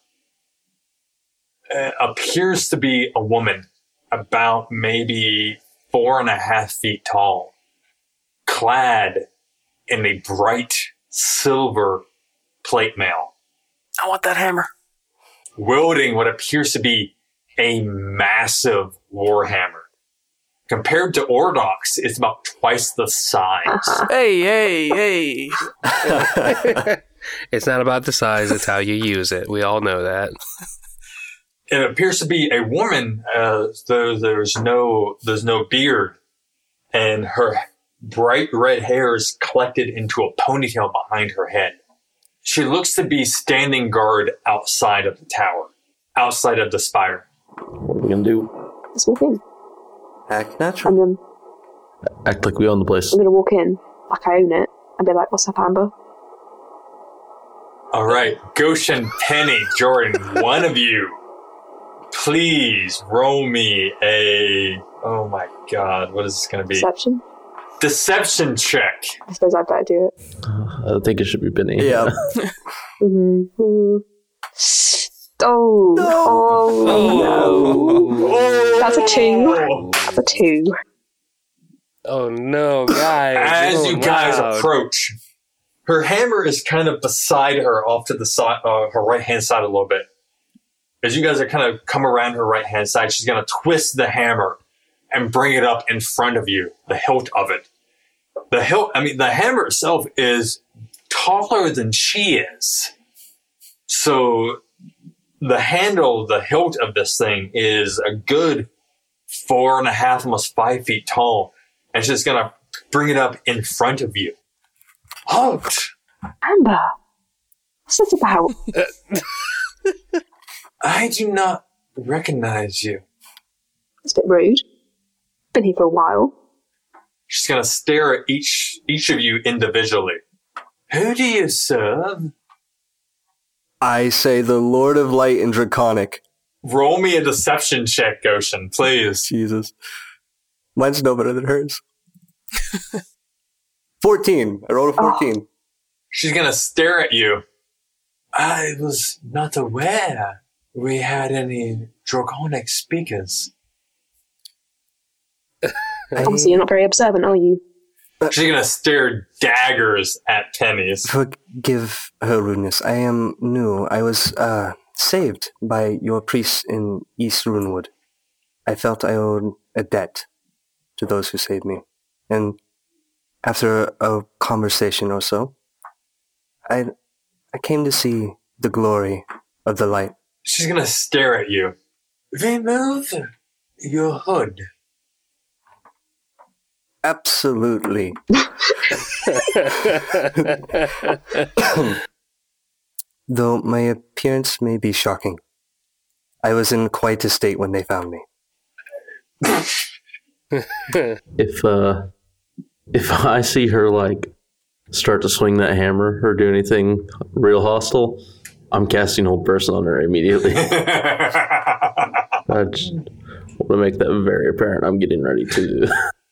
It appears to be a woman, about maybe four and a half feet tall, clad in a bright silver plate mail, I want that hammer. wielding what appears to be a massive warhammer. Compared to Ordok's, it's about twice the size. Uh-huh. Hey, hey, hey. It's not about the size, it's how you use it. We all know that. It appears to be a woman, uh, though there's no there's no beard, and her bright red hair is collected into a ponytail behind her head. She looks to be standing guard outside of the tower, outside of the spire. What are we gonna do? Let's walk in. Act And natural. then Act like we own the place. I'm going to walk in, like I own it, and be like, what's up, Amber? All right, Goshen, Penny, Jordan, one of you, please roll me a, oh my god, what is this going to be? Deception? Deception check. I suppose I'd better do it. I think it should be Benny. Yeah. Mm-hmm. Oh, oh, no. That's a two. That's a two. Oh no, guys. As Oh, you guys wow. approach, her hammer is kind of beside her off to the side, uh, her right hand side a little bit. As you guys are kind of come around her right hand side, she's going to twist the hammer and bring it up in front of you, the hilt of it. The hilt, I mean, the hammer itself is taller than she is. So the handle, the hilt of this thing is a good four and a half, almost five feet tall. And she's going to bring it up in front of you. Halt! Amber, what's this about? I do not recognize you. It's a bit rude. Been here for a while. She's going to stare at each each of you individually. Who do you serve? I say the Lord of Light and Draconic. Roll me a deception check, Goshen, please. Jesus. Mine's no better than hers. fourteen. I rolled a fourteen. She's going to stare at you. I was not aware we had any draconic speakers. Obviously, you're not very observant, are you? She's going to stare daggers at Pennies. Forgive her rudeness. I am new. I was uh, saved by your priests in East Runewood. I felt I owed a debt to those who saved me. And after a conversation or so, I, I came to see the glory of the light. She's going to stare at you. Remove your hood. Absolutely. Though my appearance may be shocking, I was in quite a state when they found me. If uh, if I see her like start to swing that hammer or do anything real hostile, I'm casting Hold Person on her immediately. I just want to make that very apparent. I'm getting ready to.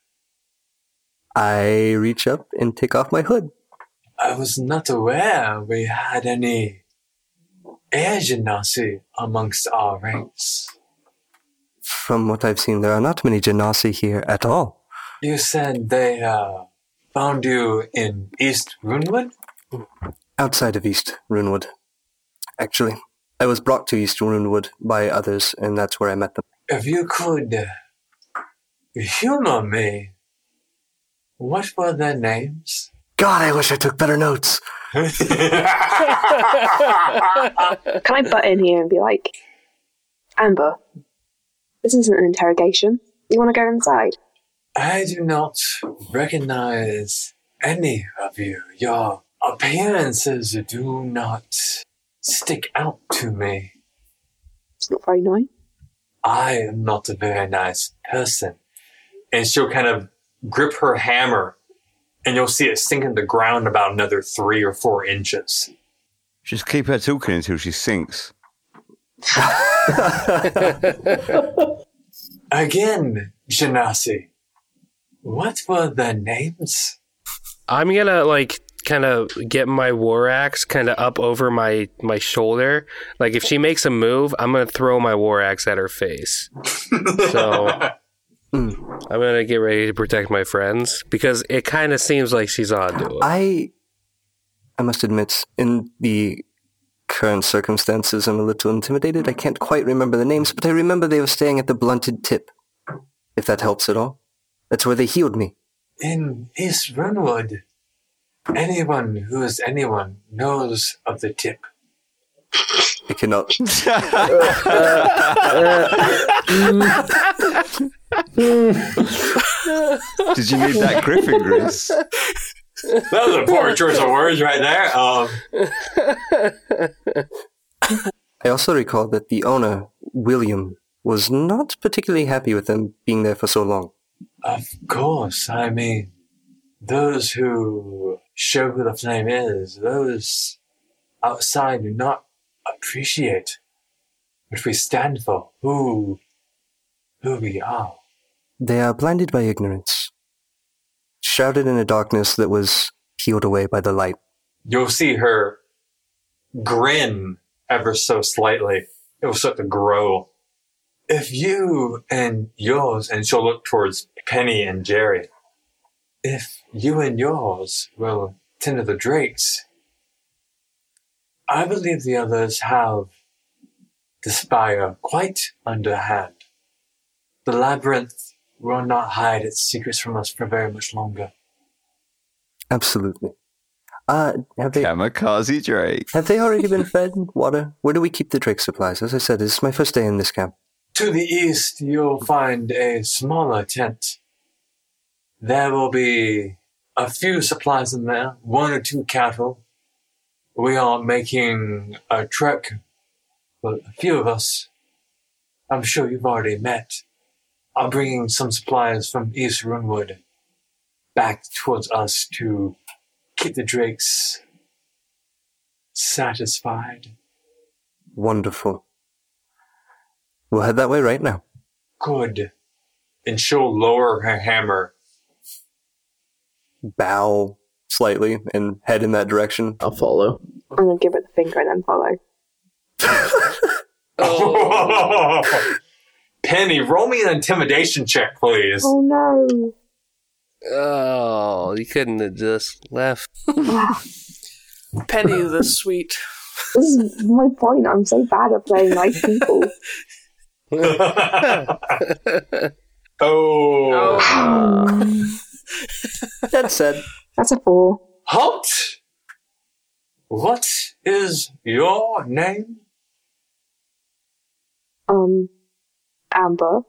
I reach up and take off my hood. I was not aware we had any a genasi amongst our ranks. From what I've seen, there are not many Genasi here at all. You said they uh, found you in East Runewood? Outside of East Runewood, actually. I was brought to East Runewood by others, and that's where I met them. If you could humor me, what were their names? God, I wish I took better notes. Can I butt in here and be like, Amber, this isn't an interrogation. You want to go inside? I do not recognize any of you. Your appearances do not stick out to me. It's not very nice. I am not a very nice person. And she'll kind of grip her hammer, and you'll see it sink into the ground about another three or four inches. Just keep her talking until she sinks. Again, Genasi, what were their names? I'm gonna like kind of get my war axe kind of up over my my shoulder. Like if she makes a move, I'm gonna throw my war axe at her face. So I'm gonna get ready to protect my friends because it kind of seems like she's onto it. I, I must admit, in the current circumstances, I'm a little intimidated. I can't quite remember the names, but I remember they were staying at the Blunted Tip, if that helps at all. That's where they healed me. In East Runwood, anyone who is anyone knows of the tip. I cannot. Did you need that griffin grease? That was a poor choice of words right there. Um, I also recall that the owner, William, was not particularly happy with them being there for so long. Of course, I mean, those who show who the flame is, those outside do not appreciate what we stand for, who, who we are. They are blinded by ignorance, shrouded in a darkness that was peeled away by the light. You'll see her grin ever so slightly. It will start to grow. If you and yours, and she'll look towards Penny and Jerry, if you and yours will tend to the drakes, I believe the others have the spire quite underhand. The labyrinth will not hide its secrets from us for very much longer. Absolutely. Uh, have they Kamikaze Drake. have they already been fed water? Where do we keep the Drake supplies? As I said, this is my first day in this camp. To the east, you'll find a smaller tent. There will be a few supplies in there, one or two cattle. We are making a trek, well, a few of us. I'm sure you've already met. I'm bringing some supplies from East Runewood back towards us to keep the drakes satisfied. Wonderful. We'll head that way right now. Good. And she'll lower her hammer. Bow slightly and head in that direction. I'll follow. I'm gonna give it the finger and then follow. Oh. Penny, roll me an intimidation check, please. Oh no! Oh, you couldn't have just left. Penny the sweet. This is my point. I'm so bad at playing nice people. Oh. That said, That's a four. Halt! What is your name? Um, Amber.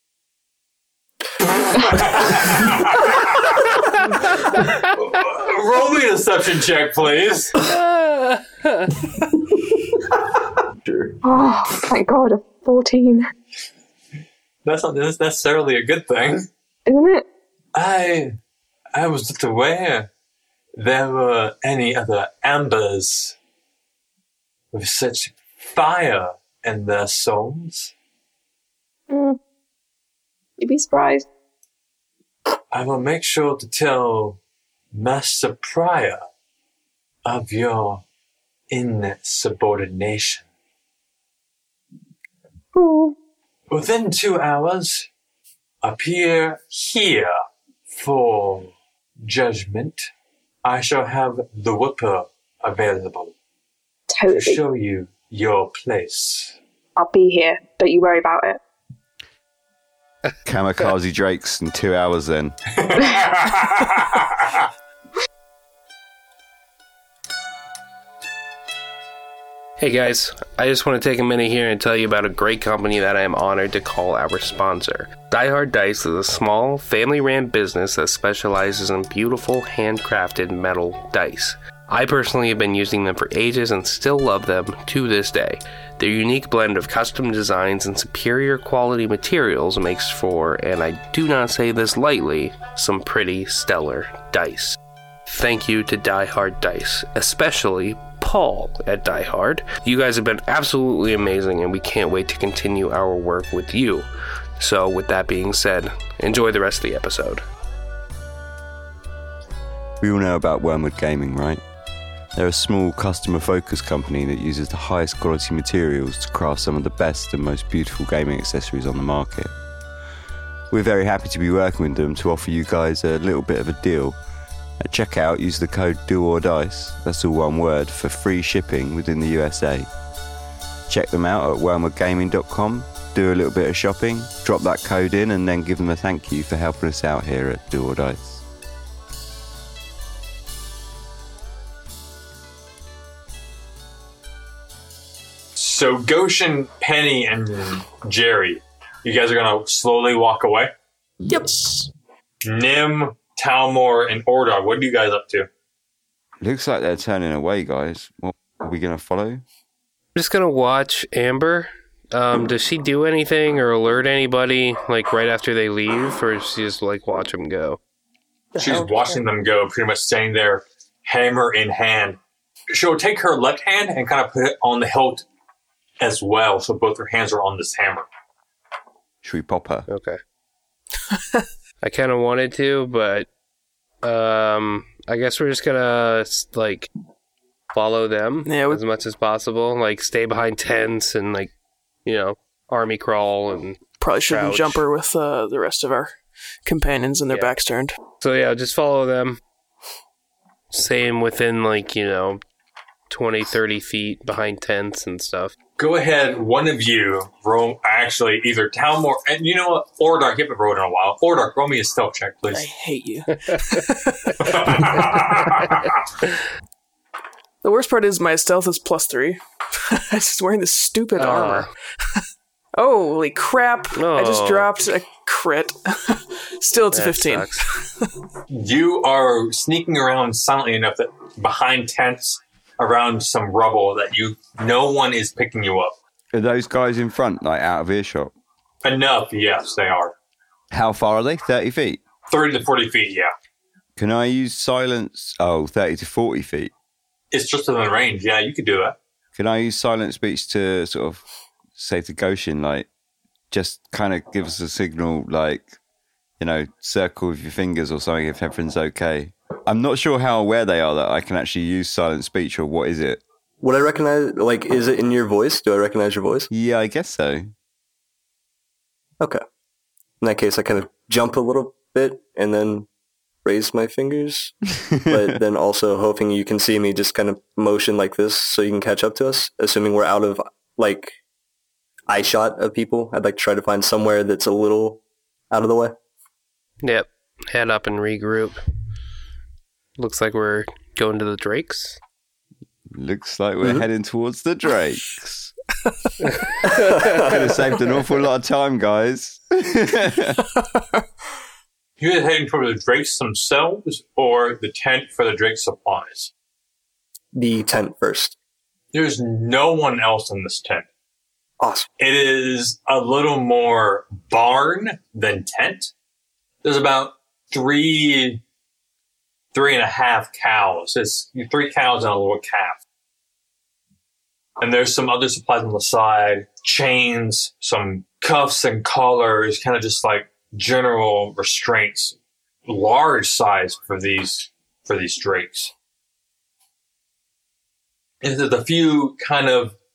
Roll me a deception check, please. Sure. Oh, thank God, a fourteen. That's not necessarily a good thing. Isn't it? I, I was not aware there were any other ambers with such fire in their souls. Mm. You'd be surprised. I will make sure to tell Master Prior of your insubordination. Ooh. Within two hours, appear here for judgment. I shall have the Whipper available Totally. to show you your place. I'll be here. Don't you worry about it. Kamikaze Drakes in two hours then. Hey guys, I just want to take a minute here and tell you about a great company that I am honored to call our sponsor. Die Hard Dice is a small, family-ran business that specializes in beautiful, handcrafted metal dice. I personally have been using them for ages and still love them to this day. Their unique blend of custom designs and superior quality materials makes for, and I do not say this lightly, some pretty stellar dice. Thank you to Die Hard Dice, especially Paul at Die Hard. You guys have been absolutely amazing, and we can't wait to continue our work with you. So, with that being said, enjoy the rest of the episode. We all know about Wormwood Gaming, right? They're a small, customer-focused company that uses the highest quality materials to craft some of the best and most beautiful gaming accessories on the market. We're very happy to be working with them to offer you guys a little bit of a deal. At checkout, use the code DOORDICE, that's all one word, for free shipping within the U S A. Check them out at wormwood gaming dot com, do a little bit of shopping, drop that code in, and then give them a thank you for helping us out here at Do or Dice. So Goshen, Penny, and Jerry, you guys are going to slowly walk away? Yep. Nim, Talmor, and Ordar, what are you guys up to? Looks like they're turning away, guys. What are we going to follow? I'm just gonna watch Amber. Um, does she do anything or alert anybody, like, right after they leave, or does she just, like, watch them go? She's watching them go, pretty much standing there, hammer in hand. She'll take her left hand and kind of put it on the hilt as well, so both her hands are on this hammer. Should we pop her? Okay. I kind of wanted to, but um, I guess we're just gonna, like, follow them Yeah, we- as much as possible. Like, stay behind tents and, like, you know, army crawl and... Probably shouldn't Crouch. jump her with uh, the rest of our companions and their Yeah. backs turned. So, yeah, just follow them. Same within, like, you know, twenty, thirty feet behind tents and stuff. Go ahead, one of you, roll, actually, either Talmor, and you know what, Ordar, you haven't rolled in a while. Ordar, roll me a stealth check, I please. hate you. The worst part is my stealth is plus three. I'm just wearing this stupid Ah. armor. Holy crap. I just Oh. dropped a crit. Still, it's a That fifteen. sucks. You are sneaking around silently enough that behind tents, around some rubble, that you no one is picking you up. Are those guys in front, like, out of earshot? Enough, yes, they are. How far are they? thirty feet? thirty to forty feet, yeah. Can I use silence? Oh, thirty to forty feet. It's just within range, yeah, you could do that. Can I use silent speech to sort of say to Goshen, like, just kind of give us a signal, like, you know, circle with your fingers or something if everything's okay? I'm not sure how aware they are that I can actually use silent speech, or what is it? Would I recognize, like, is it in your voice? Do I recognize your voice? Yeah, I guess so. Okay. In that case, I kind of jump a little bit and then raise my fingers, but then also hoping you can see me just kind of motion like this so you can catch up to us, assuming we're out of, like, eye shot of people. I'd like to try to find somewhere that's a little out of the way. Yep. Head up and regroup. Looks like we're going to the Drakes. Looks like we're Mhm. heading towards the Drakes. Could have saved an awful lot of time, guys. You're heading toward the Drakes themselves or the tent for the Drake supplies? The tent first. There's no one else in this tent. Awesome. It is a little more barn than tent. There's about three, three and a half cows. It's three cows and a little calf. And there's some other supplies on the side, chains, some cuffs and collars, kind of just like general restraints, large size for these for these drakes. And there's a few kind of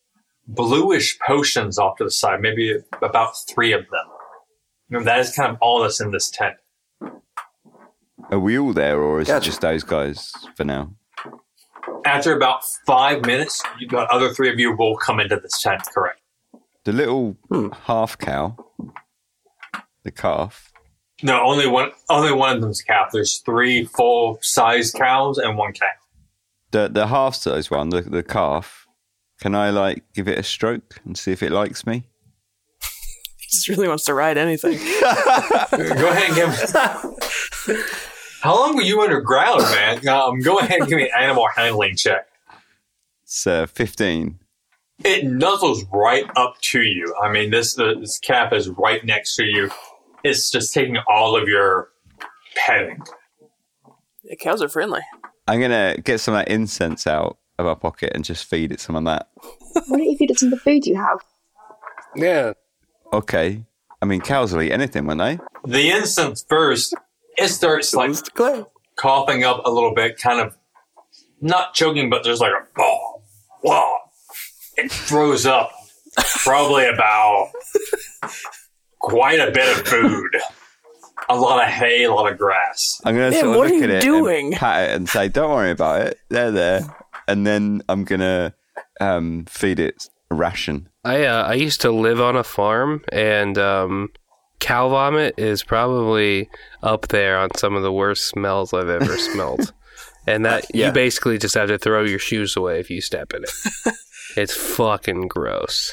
bluish potions off to the side, maybe about three of them. You know, that is kind of all that's in this tent. Are we all there, or is Gotcha. it just those guys for now? After about five minutes, you got other three of you will come into this tent, correct? The little Hmm. half cow, the calf. No, only one only one of them's a calf. There's three full-sized cows and one calf. The the half size one, the, the calf, can I like give it a stroke and see if it likes me? He just really wants to ride anything. Go ahead and give How long were you underground, man? Um, go ahead and give me an animal handling check. It's uh, fifteen. It nuzzles right up to you. I mean, this, uh, this calf is right next to you. It's just taking all of your petting. Yeah, cows are friendly. I'm going to get some of that incense out of our pocket and just feed it some of that. Why don't you feed it some of the food you have? Yeah. Okay. I mean, cows will eat anything, won't they? The incense first, it starts like Who's the clay? coughing up a little bit, kind of not choking, but there's like a blah, blah. It throws up probably about quite a bit of food. A lot of hay, a lot of grass. I'm going to Man, sort of what look are at you it doing? and pat it and say, don't worry about it. They're there. And then I'm going to um, feed it a ration. I uh, I used to live on a farm, and um, cow vomit is probably up there on some of the worst smells I've ever smelled. And that Yeah. you basically just have to throw your shoes away if you step in it. It's fucking gross.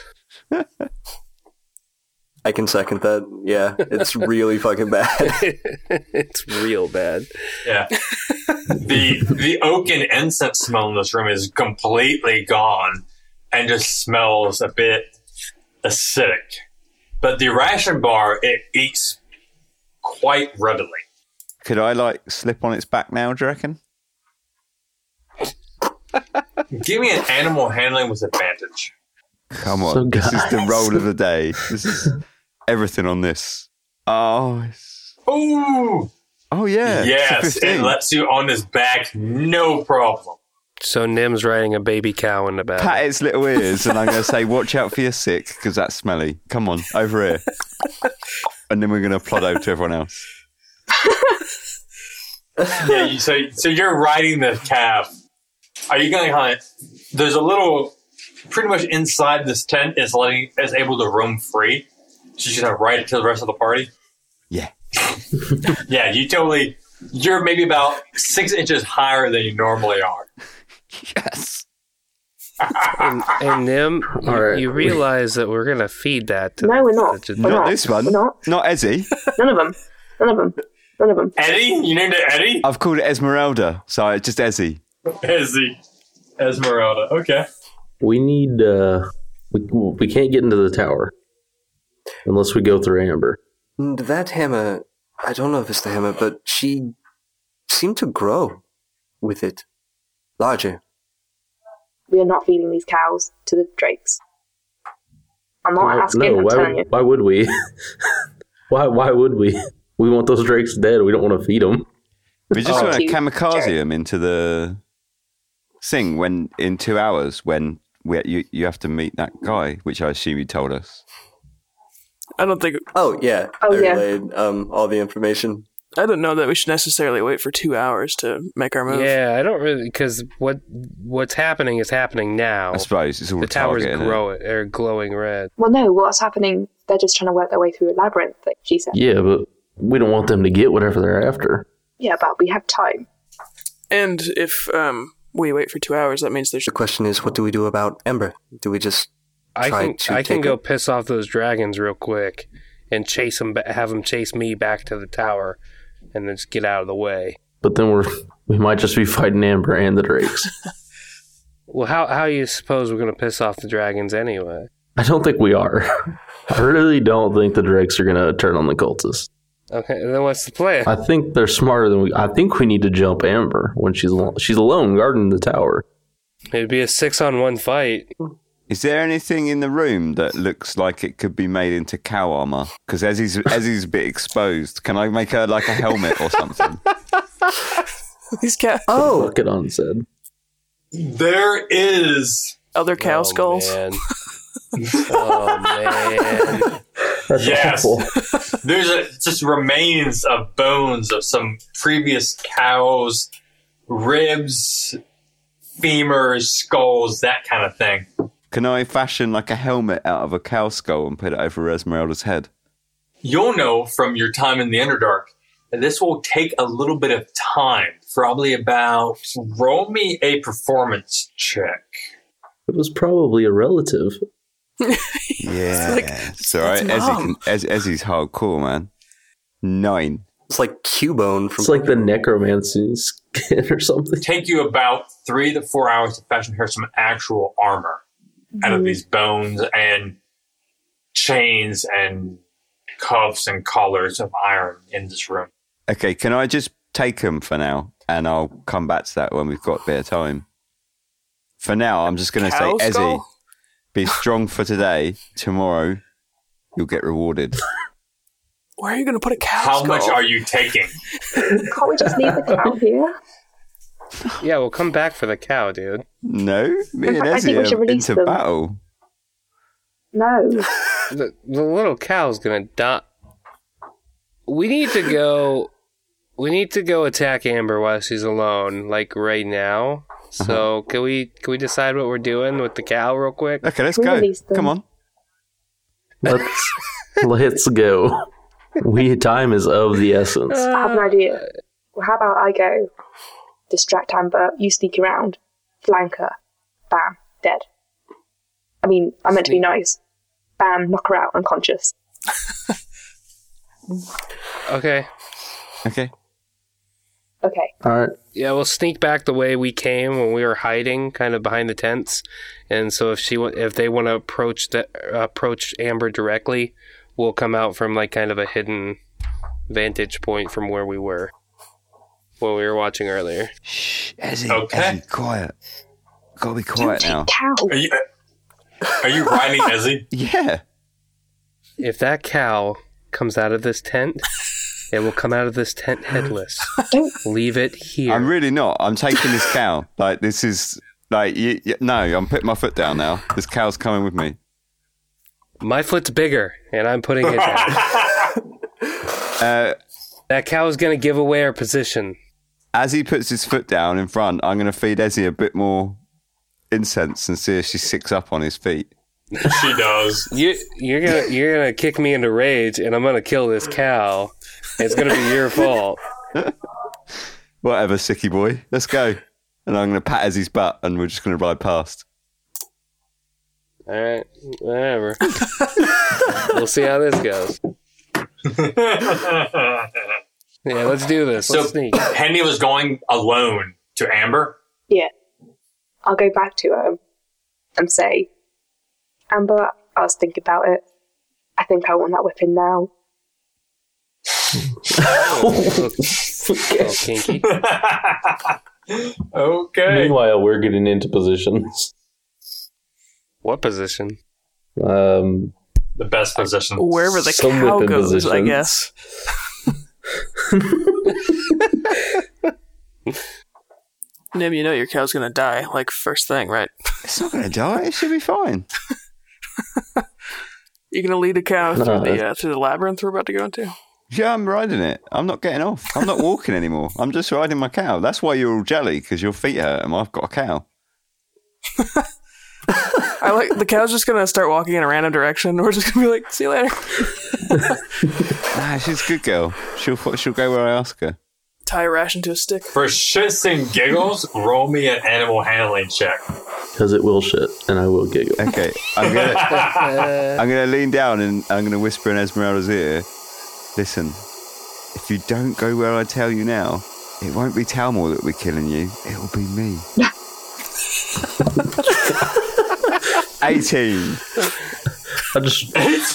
I can second that. Yeah, it's really fucking bad. It's real bad. Yeah. the the oak and incense smell in this room is completely gone and just smells a bit acidic. But the ration bar, it eats quite readily. Could I like slip on its back now, do you reckon? Give me an animal handling with advantage. Come on. So this is the guys- roll of the day. This is everything on this. Oh, it's, Ooh! oh yeah. it's a Yes, it fifteen. lets you on his back, no problem. So Nim's riding a baby cow in the back. Pat its little ears, and I'm going to say, watch out for your sick, because that's smelly. Come on, over here. And then we're going to plod over to everyone else. Yeah, you, so so you're riding the calf. Are you going to kind of? There's a little, pretty much inside this tent is letting is able to roam free. So you're going to ride it to the rest of the party. Yeah. Yeah, you totally. You're maybe about six inches higher than you normally are. Yes. And, and Nim, you, All right. you realize that we're going to feed that to No, we're not. to- We're Not not. this one. We're not. Not Ezzy. None of them. None of them. None of them. Eddie, you named it Eddie. I've called it Esmeralda, so it's just Ezzy. Ezzy, Esmeralda. Okay. We need, uh, we, we can't get into the tower unless we go through Amber. And that hammer, I don't know if it's the hammer, but she seemed to grow with it. Larger. We are not feeding these cows to the drakes. I'm not Well, asking, no, I'm why telling would, you. why would we? why, why would we? We want those drakes dead. We don't want to feed them. We just Oh. want to Cute. kamikaze Jerry. him into the thing when in two hours when we, you you have to meet that guy, which I assume you told us. I don't think Oh, yeah. Oh, I yeah. relayed um, all the information. I don't know that we should necessarily wait for two hours to make our move. Yeah, I don't really because what what's happening is happening now. I suppose it's all The tower's target, isn't it? grow or glowing red. Well, no, what's happening? They're just trying to work their way through a labyrinth, like she said. Yeah, but we don't want them to get whatever they're after. Yeah, but we have time. And if um, we wait for two hours, that means there's The question is, what do we do about Ember? Do we just I try can to I can take go it? piss off those dragons real quick and chase them, ba- have them chase me back to the tower, and then just get out of the way. But then we're we might just be fighting Amber and the drakes. Well, how how you suppose we're gonna piss off the dragons anyway? I don't think we are. I really don't think the drakes are gonna turn on the cultists. Okay, then what's the plan? I think they're smarter than we. I think we need to jump Amber when she's alone. She's alone guarding the tower. It'd be a six on one fight. Is there anything in the room that looks like it could be made into cow armor? Because as he's as he's a bit exposed, can I make her like a helmet or something? these cow Oh, Look it on said. There is other cow Oh, skulls. man. Oh man. That's Yes. awful. There's a, just remains of bones of some previous cows, ribs, femurs, skulls, that kind of thing. Can I fashion like a helmet out of a cow skull and put it over Esmeralda's head? You'll know from your time in the Underdark that this will take a little bit of time. Probably about, roll me a performance check. It was probably a relative. Yeah. like, it's all right. that's Ezzy mom. can, Ez, Ezzy's hardcore, man. Nine. It's like Cubone from. It's like the necromancy skin or something. Take you about three to four hours to fashion her some actual armor out of these bones and chains and cuffs and collars of iron in this room. Okay, can I just take them for now? And I'll come back to that when we've got a bit of time. For now, I'm just going to say, Cow Ezzy, skull? be strong for today. Tomorrow, you'll get rewarded. Where are you going to put a cow How skull? much are you taking? Can't we just leave the cow here? Yeah, we'll come back for the cow, dude. No, me In and fact, I think Ezzy we should are release into them. battle. No. The, the little cow's gonna die. We need to go. We need to go attack Amber while she's alone, like right now. So can we can we decide what we're doing with the cow real quick? Okay, let's We go. release them. Come on. Let's let's go. We time is of the essence. I have an idea. Well, how about I go distract Amber, you sneak around, flank her, bam, dead. I mean, I meant to be nice. Bam, knock her out, unconscious. Okay. Okay. Okay. All right. Yeah, we'll sneak back the way we came when we were hiding, kind of behind the tents. And so if she wa- if they want to approach the uh, approach Amber directly, we'll come out from like kind of a hidden vantage point from where we were, what we were watching earlier. Shh, Ezzy. Okay. Ezzy, quiet. Gotta be quiet Don't now. take cow. Are you, are you riding Ezzy? Yeah. If that cow comes out of this tent, it will come out of this tent headless. Leave it here. I'm really not. I'm taking this cow. Like, this is, like, you, you, no, I'm putting my foot down now. This cow's coming with me. My foot's bigger, and I'm putting it down. Uh, That cow is going to give away our position. as he puts his foot down in front, I'm going to feed Ezzy a bit more incense and see if she sicks up on his feet. She does. You, you're gonna you're gonna kick me into rage, and I'm gonna kill this cow. It's gonna be your fault. Whatever, sicky boy. Let's go. And I'm going to pat Ezzy's butt and we're just going to ride past. All right, whatever. We'll see how this goes. Yeah, let's do this. So Let's sneak. Penny was going alone to Amber. Yeah. I'll go back to her and say, Amber, I was thinking about it. I think I want that weapon now. Oh, kinky. Okay. Meanwhile, we're getting into positions. What position? Um, The best position. Wherever the Some cow whipping goes, I positions. guess. Nim, you know your cow's gonna die, like, first thing, right? It's not going to die. It should be fine. You're gonna lead a cow No, through the that's- uh, through the labyrinth we're about to go into? Yeah, I'm riding it. I'm not getting off. I'm not walking anymore. I'm just riding my cow. That's why you're all jelly, because your feet hurt and I've got a cow. I like the cow's just gonna start walking in a random direction. We're just gonna be like, see you later. Nah, she's a good girl. She'll fo- she'll go where I ask her. Tie a ration to a stick. For shits and giggles, roll me an animal handling check. because it will shit, and I will giggle. Okay, I'm gonna I'm gonna lean down and I'm gonna whisper in Esmeralda's ear. Listen, if you don't go where I tell you now, it won't be Talmor that will be killing you. It'll be me. eighteen. I just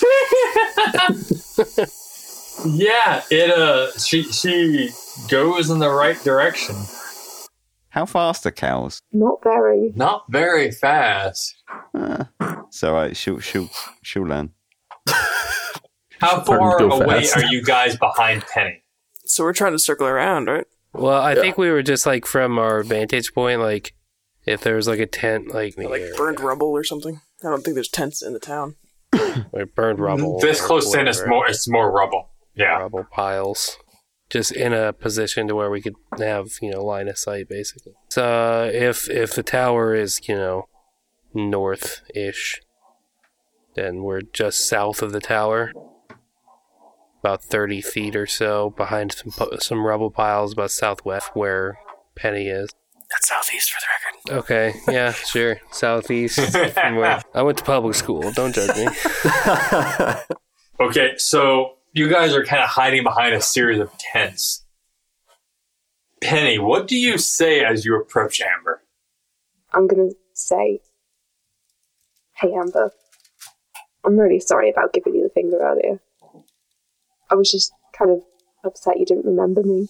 Yeah, it uh, she she goes in the right direction. How fast are cows? Not very. Not very fast. Ah, it's all right. She'll she'll she'll learn. How Starting far to go away fast. are you guys behind Penny? So we're trying to circle around, right? Well, I think we were just like from our vantage point, like if there was like a tent, like Like near- burned rubble or something. I don't think there's tents in the town. Like burned rubble. This or close in, it's whatever. more, it's more rubble. Yeah. Rubble piles. Just in a position to where we could have, you know, line of sight, basically. So if if the tower is, you know, north-ish, then we're just south of the tower. About thirty feet or so behind some pu- some rubble piles about southwest where Penny is. That's southeast for the record. Okay, yeah, sure. Southeast. from where- I went to public school. Don't judge me. Okay, so you guys are kind of hiding behind a series of tents. Penny, what do you say as you approach Amber? I'm gonna say, hey Amber, I'm really sorry about giving you the finger earlier. I was just kind of upset you didn't remember me.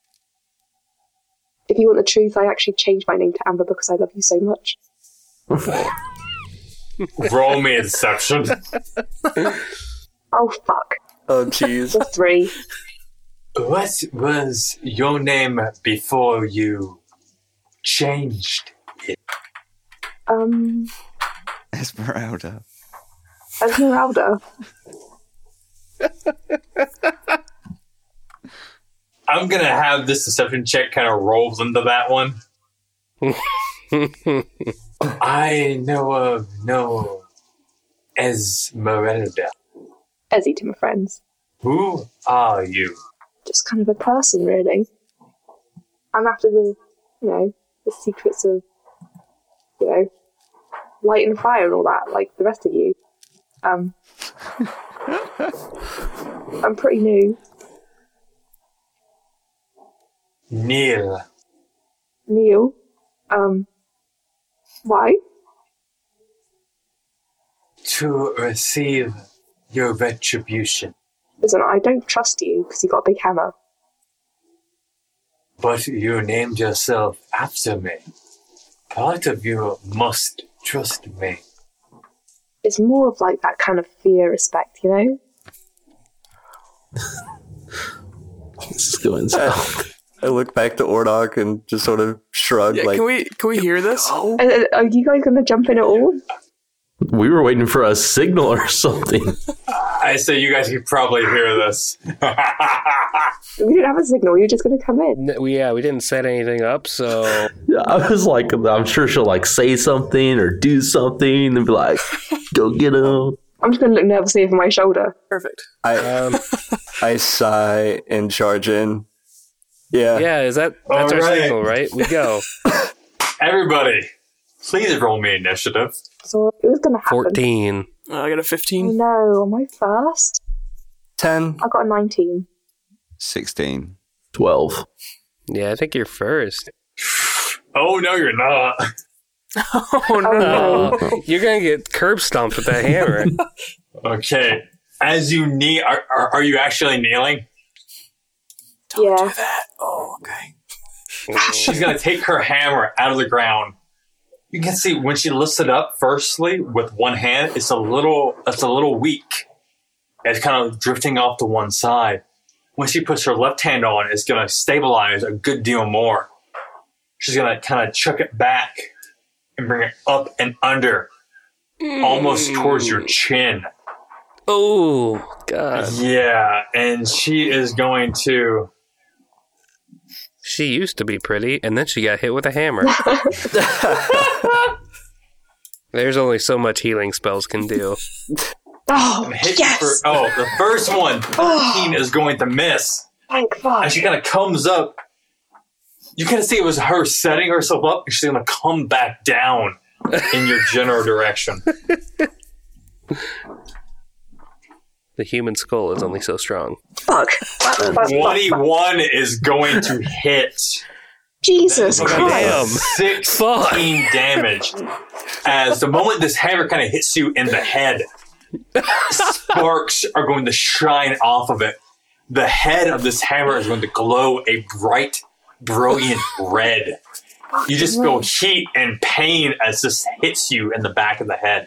If you want the truth, I actually changed my name to Amber because I love you so much. Roll me a deception. Oh fuck. Oh, jeez. The three. What was your name before you changed it? Um, Esmeralda. Esmeralda. I'm gonna have this deception check kind of rolls into that one. I know of no Esmeralda. Ezzy to my friends. Who are you? Just kind of a person, really. I'm after the, you know, the secrets of, you know, light and fire and all that, like the rest of you. Um, I'm pretty new. Neil. Neil. Um, why? To receive your retribution. Listen, I don't trust you because you got a big hammer. But you named yourself after me. Part of you must trust me. It's more of like that kind of fear respect, you know? This is going south. I look back to Ordog and just sort of shrug, Yeah, like, can we can we hear this? Uh, Are you guys going to jump in at all? We were waiting for a signal or something. I say you guys could probably hear this. We didn't have a signal. You're just going to come in. N- we, yeah, we didn't set anything up, so I was like, I'm sure she'll like say something or do something and be like, go get him. I'm just going to look nervously over my shoulder. Perfect. I, um, I sigh and charge in. Yeah. yeah, is that that's All our right. signal, right? We go. Everybody, please roll me initiative. So it was going to happen. Fourteen. Uh, I got a Oh fifteen. no, am I first? ten. I got a nineteen. sixteen. twelve. Yeah, I think you're first. Oh, no, you're not. Oh Oh no. no. Oh, you're gonna get curb stomped with that hammer. Okay. As you kneel, are, are, are you actually kneeling? Don't Yeah. do that. Oh, okay. She's going to take her hammer out of the ground. You can see when she lifts it up, firstly, with one hand, it's a little, it's a little weak. It's kind of drifting off to one side. When she puts her left hand on, it's going to stabilize a good deal more. She's going to kind of chuck it back and bring it up and under, almost towards your chin. Oh God! Yeah, and she is going to... She used to be pretty, and then she got hit with a hammer. There's only so much healing spells can do. Oh, hit yes! for, oh, the first one, thirteen, is going to miss. Thank fuck. And she kind of comes up. You kind of see it was her setting herself up, and she's going to come back down in your general direction. The human skull is only so strong. Fuck. Fuck, fuck, fuck, fuck. twenty-one is going to hit. Jesus That is going to Christ. hit sixteen damage. As the moment this hammer kind of hits you in the head, sparks are going to shine off of it. The head of this hammer is going to glow a bright, brilliant red. You just feel heat and pain as this hits you in the back of the head.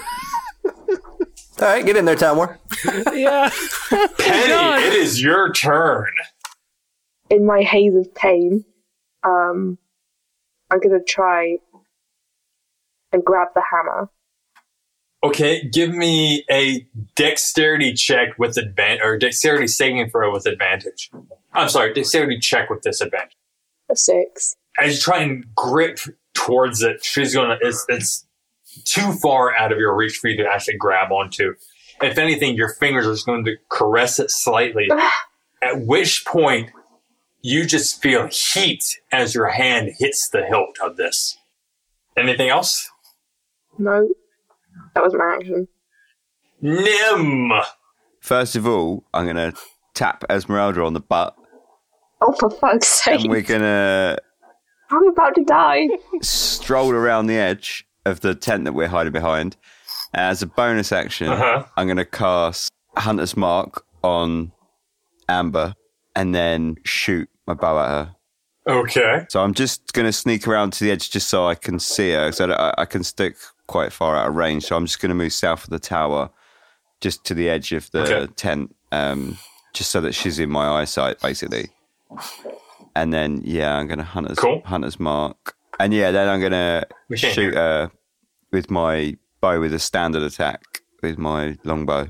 All right, get in there, Talmor. Yeah. Penny, it is your turn. In my haze of pain, um, I'm going to try and grab the hammer Okay, give me a dexterity check with advantage, or dexterity saving throw with advantage. I'm sorry, dexterity check with disadvantage. A six. As you try and grip towards it, she's gonna. It's, it's too far out of your reach for you to actually grab onto. If anything, your fingers are just going to caress it slightly. At which point, you just feel heat as your hand hits the hilt of this. Anything else? No. That was my action. Nim! First of all, I'm going to tap Esmeralda on the butt. Oh, for fuck's sake. And we're going to I'm about to die. stroll around the edge of the tent that we're hiding behind. As a bonus action, Uh-huh. I'm going to cast Hunter's Mark on Amber and then shoot my bow at her. Okay. So I'm just going to sneak around to the edge just so I can see her. So I, I can stick quite far out of range. So I'm just going to move south of the tower, just to the edge of the Okay. tent, um, just so that she's in my eyesight, basically. And then, yeah, I'm going to Hunter's, Cool. Hunter's Mark. And yeah, then I'm going to We can't shoot hear. her with my bow with a standard attack with my longbow.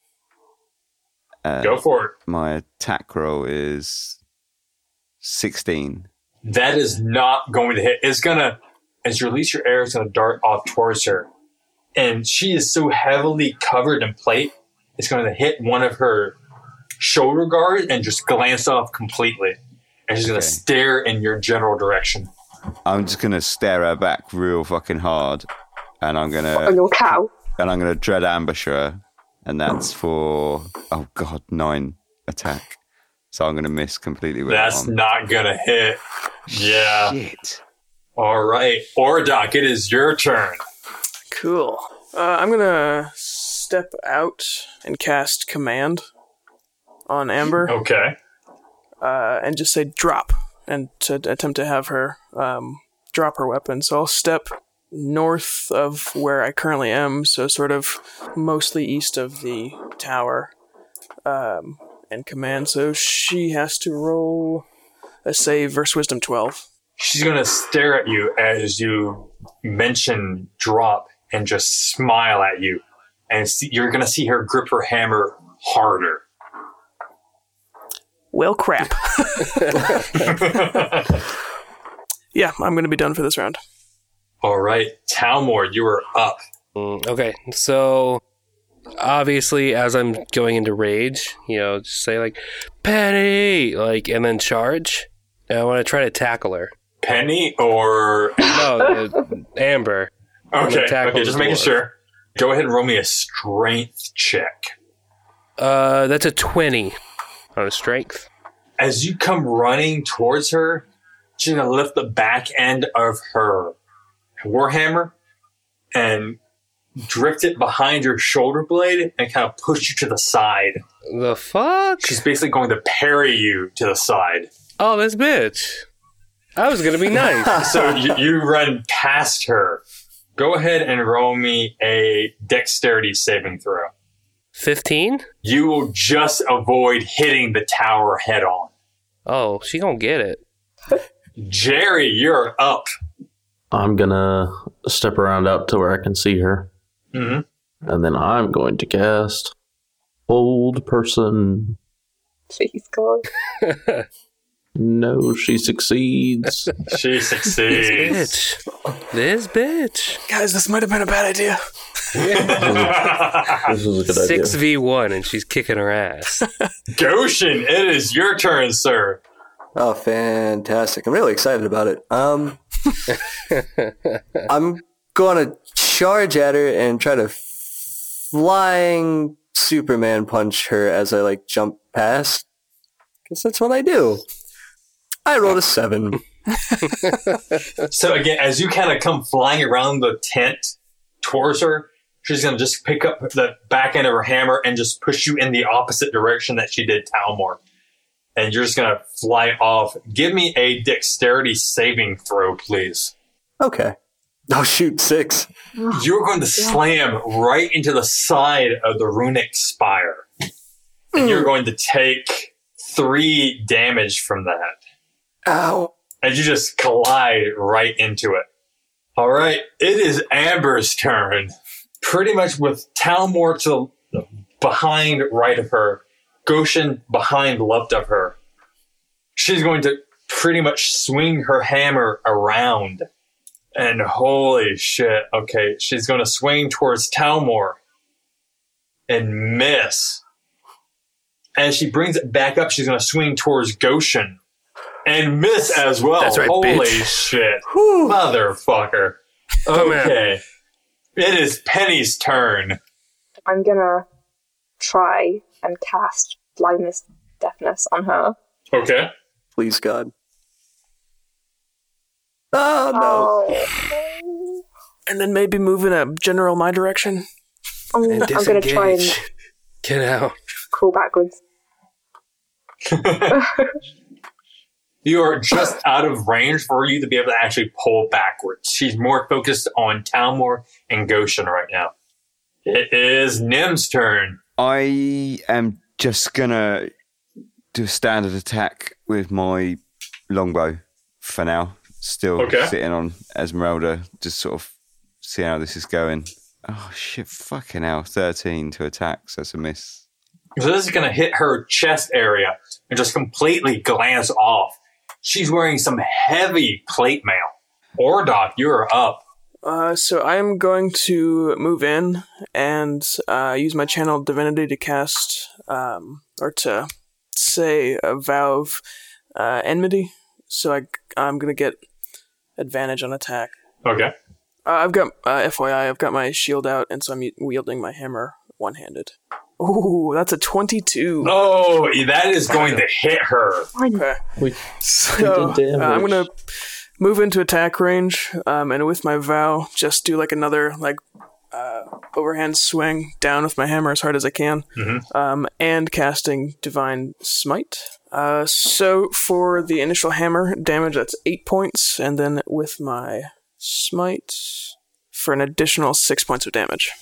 Uh, Go for it. My attack roll is sixteen. That is not going to hit. It's going to, as you release your arrow, it's going to dart off towards her. And she is so heavily covered in plate, it's going to hit one of her shoulder guards and just glance off completely. And she's going to Okay. stare in your general direction. I'm just gonna stare her back real fucking hard, and I'm On gonna your cow. and I'm gonna dread ambush her, and that's for oh god nine attack. So I'm gonna miss completely with That's that one. not going to hit. Yeah. Shit. All right. Ordoc, it is your turn. Cool. Uh, I'm gonna step out and cast Command on Amber, Okay. uh, and just say drop, and to attempt to have her um, drop her weapon. So I'll step north of where I currently am, so sort of mostly east of the tower, um, and command. So she has to roll a save versus Wisdom twelve. She's going to stare at you as you mention drop and just smile at you. And see, you're going to see her grip her hammer harder. Well, crap. Yeah, I'm going to be done for this round. All right. Talmor, you are up. Mm, okay, so obviously, as I'm going into rage, you know, just say like "Penny," like, and then charge. And I want to try to tackle her. Penny or... No, uh, Amber. Okay, tackle okay, just the making dwarf. sure. Go ahead and roll me a strength check. Uh, that's a twenty on a strength. As you come running towards her, she's going to lift the back end of her warhammer and drift it behind your shoulder blade and kind of push you to the side. The fuck? She's basically going to parry you to the side. Oh, this bitch. I was gonna be nice. So you, you run past her. Go ahead and roll me a dexterity saving throw. Fifteen? You will just avoid hitting the tower head on. Oh, she gonna get it. Jerry, you're up. I'm gonna step around out to where I can see her. Mm-hmm. And then I'm going to cast Old Person. Please, God. No, she succeeds. She This succeeds. bitch. This bitch. Guys, this might have been a bad idea. This is a good Six idea. v one, and she's kicking her ass. Goshen, it is your turn, sir. Oh, fantastic. I'm really excited about it. Um, I'm going to charge at her and try to flying Superman punch her as I, like, jump past. Because that's what I do. I rolled a seven. So again, as you kind of come flying around the tent towards her, she's going to just pick up the back end of her hammer and just push you in the opposite direction that she did Talmor. And you're just going to fly off. Give me a dexterity saving throw, please. Okay. Oh, shoot, six. You're going to slam right into the side of the runic spire. And you're going to take three damage from that. Ow. As you just collide right into it. All right, it is Amber's turn. pretty much with Talmor to the behind right of her, Goshen behind left of her. She's going to pretty much swing her hammer around. And holy shit, okay, she's going to swing towards Talmor and miss. As she brings it back up, she's going to swing towards Goshen and miss as well. That's right, holy bitch. shit. Motherfucker. Oh, man. Okay. It is Penny's turn. I'm gonna try and cast blindness, deafness on her. Okay. Please, God. Oh, no. Oh. And then maybe move in a general my direction. I'm, And I'm gonna try and disengage. Get out. crawl backwards. You are just out of range for you to be able to actually pull backwards. She's more focused on Talmor and Goshen right now. It is Nim's turn. I am just gonna do a standard attack with my longbow for now. Still Okay. sitting on Esmeralda, just sort of see how this is going. Oh shit! Fucking hell! thirteen to attack, so it's a miss. So this is going to hit her chest area and just completely glance off. She's wearing some heavy plate mail. Ordok, you're up. Uh, so I'm going to move in and uh, use my channel divinity to cast, um, or to say a vow of uh, enmity. So I, I'm going to get advantage on attack. Okay. Uh, I've got, uh, F Y I, I've got my shield out, and so I'm wielding my hammer one-handed. Ooh, that's a twenty-two. Oh, that is going to hit her. Okay. We So, did uh, damage. I'm going to move into attack range, um, and with my vow, just do like another like uh, overhand swing down with my hammer as hard as I can, Mhm. um, and casting Divine Smite. Uh, so for the initial hammer damage, that's eight points, and then with my smite for an additional six points of damage.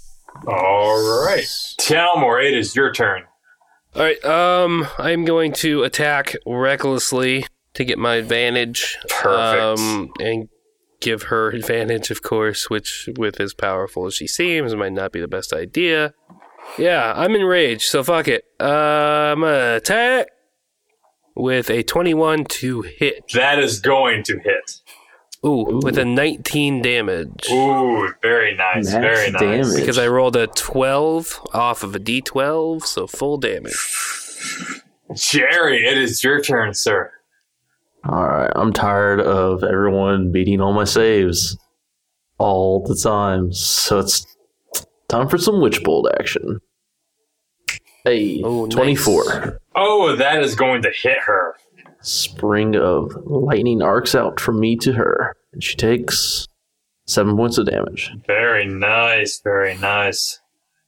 All right. Talmor, it is your turn. All right. Um, I'm going to attack recklessly to get my advantage. Perfect. Um, and give her advantage, of course, which, with as powerful as she seems, might not be the best idea. Yeah, I'm enraged, so fuck it. Uh, I'm gonna attack with a twenty-one to hit. That is going to hit. Ooh, with a nineteen damage. Ooh, very nice. Max very nice. damage. Because I rolled a twelve off of a d twelve, so full damage. Jerry, it is your turn, sir. All right, I'm tired of everyone beating all my saves all the time, so it's time for some Witch Bolt action. Hey, Oh, nice. twenty-four. Oh, that is going to hit her. Spring of lightning arcs out from me to her, and she takes seven points of damage. Very nice. Very nice.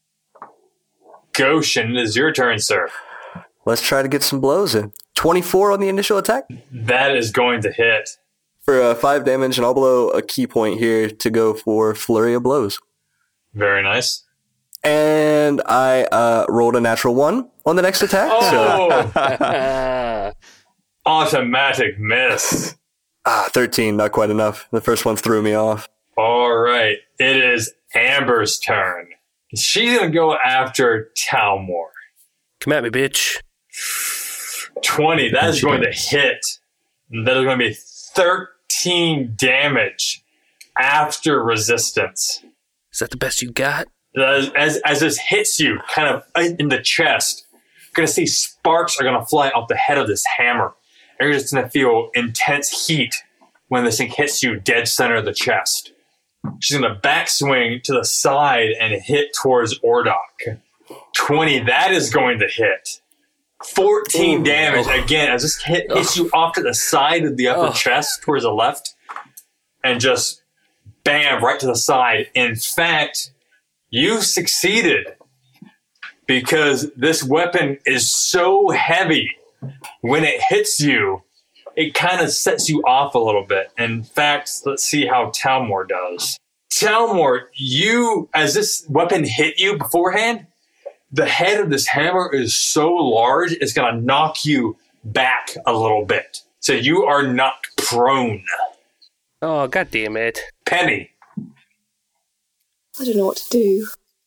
Goshen, it is your turn, sir. Let's try to get some blows in. twenty-four on the initial attack That is going to hit. for uh, five damage, and I'll blow a key point here to go for Flurry of Blows. Very nice. And I uh, rolled a natural one on the next attack. So, Oh, automatic miss. ah, thirteen, not quite enough. The first one threw me off. All right. It is Amber's turn. She's going to go after Talmor. Come at me, bitch. twenty. That is she going to does. hit. That is going to be thirteen damage after resistance. Is that the best you got? As, as, as this hits you kind of in the chest, you're going to see sparks are going to fly off the head of this hammer. And you're just going to feel intense heat when this thing hits you dead center of the chest. She's going to backswing to the side and hit towards Ordok. twenty, that is going to hit. fourteen Ooh. damage. Oh. Again, as this hit hits you off to the side of the upper Oh. chest towards the left, and just bam, right to the side. In fact, you succeeded because this weapon is so heavy. When it hits you, it kind of sets you off a little bit. In fact, let's see how Talmor does. Talmor, you, as this weapon hit you beforehand, the head of this hammer is so large, it's going to knock you back a little bit. So you are knocked prone. Oh, god damn it. Penny. I don't know what to do.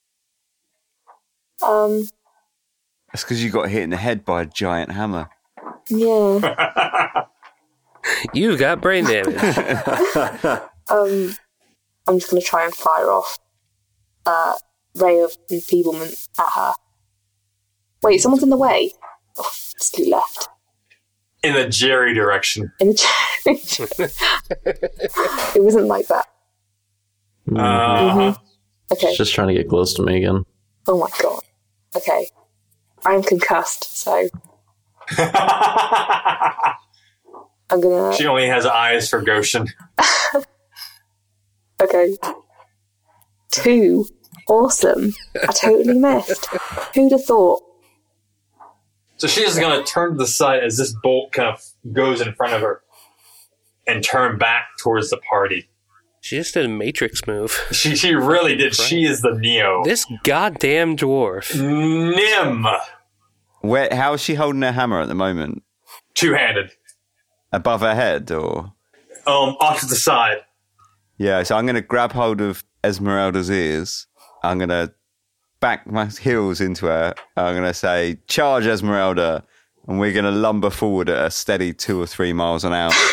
Um, That's because you got hit in the head by a giant hammer. yeah. You got brain damage. um, I'm just going to try and fire off a ray of enfeeblement at her. Wait, someone's in the way. Oh, just left. In the Jerry direction. In the It wasn't like that. Uh-huh. Mm-hmm. Okay. She's just trying to get close to me again. Oh my god. Okay. I'm concussed, so I'm gonna... She only has eyes for Goshen. Okay. Two. Awesome. I totally missed. Who'd have thought? So she's going to turn to the side as this bolt kind of goes in front of her and turn back towards the party. She just did a Matrix move. She she really did. Right. She is the Neo. This goddamn dwarf. Nim. Where? How is she holding her hammer at the moment? Two-handed. Above her head, or? Um, off to the side. Yeah, so I'm going to grab hold of Esmeralda's ears. I'm going to back my heels into her. I'm going to say, charge, Esmeralda. And we're going to lumber forward at a steady two or three miles an hour.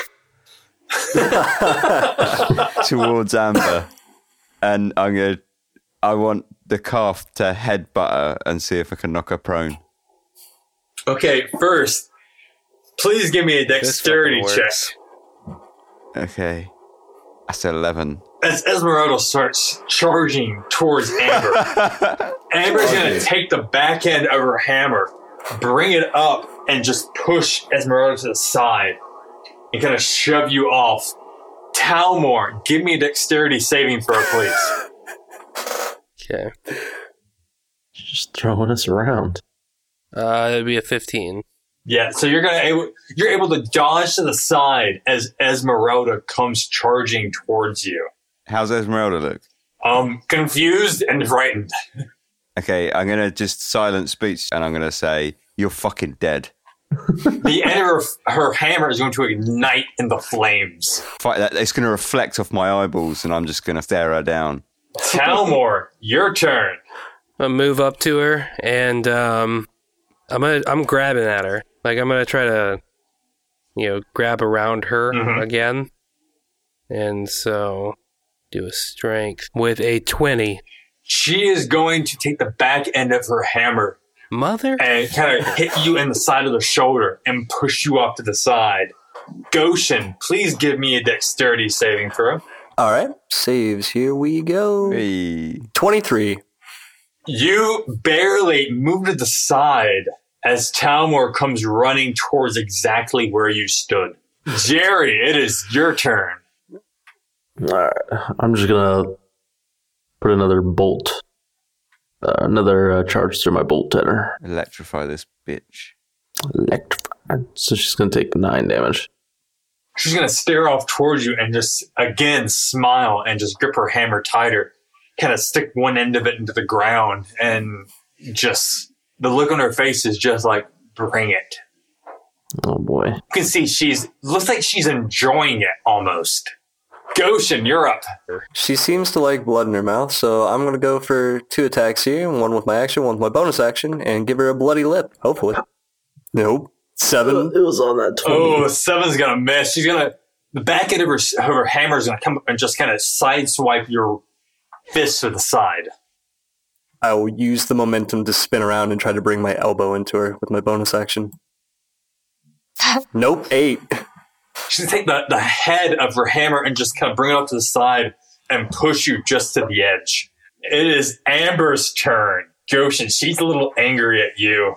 Towards Amber. And I'm going to, I want the calf to headbutt her and see if I can knock her prone. Okay, first, please give me a dexterity check. Okay. That's eleven. As Esmeralda starts charging towards Amber, Amber's going to take the back end of her hammer, bring it up, and just push Esmeralda to the side and kind of shove you off. Talmor, give me a dexterity saving throw, please. Okay. Just throwing us around. Uh, it'd be a fifteen. Yeah, so you're gonna able, you're able to dodge to the side as Esmeralda comes charging towards you. How's Esmeralda look? Um, confused and frightened. Okay, I'm gonna just silent speech and I'm gonna say, "You're fucking dead." The end of her, her hammer is going to ignite in the flames. It's going to reflect off my eyeballs, and I'm just going to stare her down. Talmor, your turn. I'm gonna move up to her, and um, I'm gonna I'm grabbing at her. Like I'm gonna try to, you know, grab around her mm-hmm. again, and so do a strength with a twenty. She is going to take the back end of her hammer. Mother? And kind of hit you in the side of the shoulder and push you off to the side. Goshen, please give me a dexterity saving throw. All right. Saves. Here we go. Hey. twenty-three. You barely move to the side as Talmor comes running towards exactly where you stood. Jerry, it is your turn. All right. I'm just going to put another bolt. Uh, another uh, charge through my bolt at her. Electrify this bitch. Electrify. So she's going to take nine damage. She's going to stare off towards you and just, again, smile and just grip her hammer tighter. Kind of stick one end of it into the ground. And just, the look on her face is just like, bring it. Oh, boy. You can see she's, looks like she's enjoying it almost. Goshen, you're up. She seems to like blood in her mouth, so I'm going to go for two attacks here, one with my action, one with my bonus action, and give her a bloody lip, hopefully. Nope. Seven. It was on that twenty. Oh, seven's going to miss. She's going to, the back end of her, of her hammer is going to come up and just kind of sideswipe your fist to the side. I will use the momentum to spin around and try to bring my elbow into her with my bonus action. Nope. Eight. She's going to take the, the head of her hammer and just kind of bring it up to the side and push you just to the edge. It is Amber's turn. Goshen, she's a little angry at you.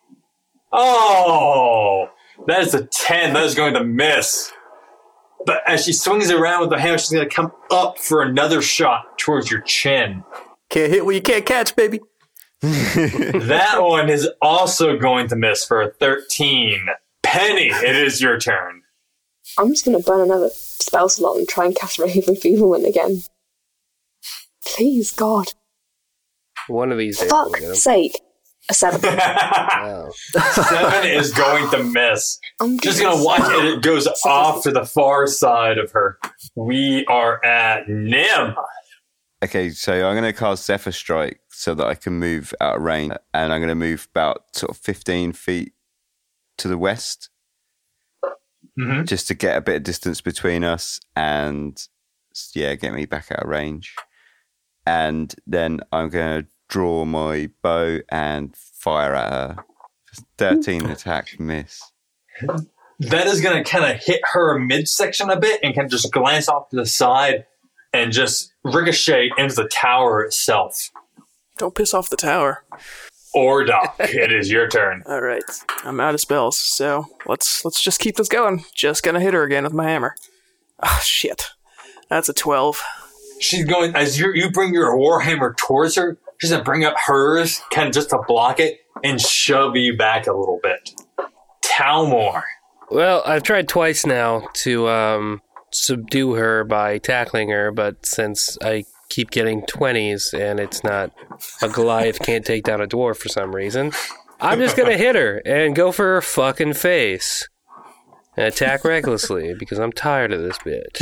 Oh, that is a ten. That is going to miss. But as she swings around with the hammer, she's going to come up for another shot towards your chin. Can't hit what you can't catch, baby. That one is also going to miss for a thirteen. Penny, it is your turn. I'm just going to burn another spell slot and try and cast Ray of Enfeeblement again. Please, God. One of these days. Fuck's sake. A seven. Wow. Seven is going to miss. I'm just going to watch it. It goes off to the far side of her. We are at Nim. Okay, so I'm going to cast Zephyr Strike so that I can move out of range. And I'm going to move about sort of fifteen feet to the west. Mm-hmm. Just to get a bit of distance between us and, yeah, get me back out of range. And then I'm going to draw my bow and fire at her. thirteen attack, miss. That is going to kind of hit her midsection a bit and can just glance off to the side and just ricochet into the tower itself. Don't piss off the tower. Or Doc, it is your turn. All right, I'm out of spells, so let's let's just keep this going. Just gonna hit her again with my hammer. Oh shit, that's a twelve. She's going as you you bring your warhammer towards her. She's gonna bring up hers, kind of just to block it and shove you back a little bit. Talmor. Well, I've tried twice now to um, subdue her by tackling her, but since I keep getting twenties and it's not a Goliath can't take down a dwarf for some reason, I'm just going to hit her and go for her fucking face and attack recklessly because I'm tired of this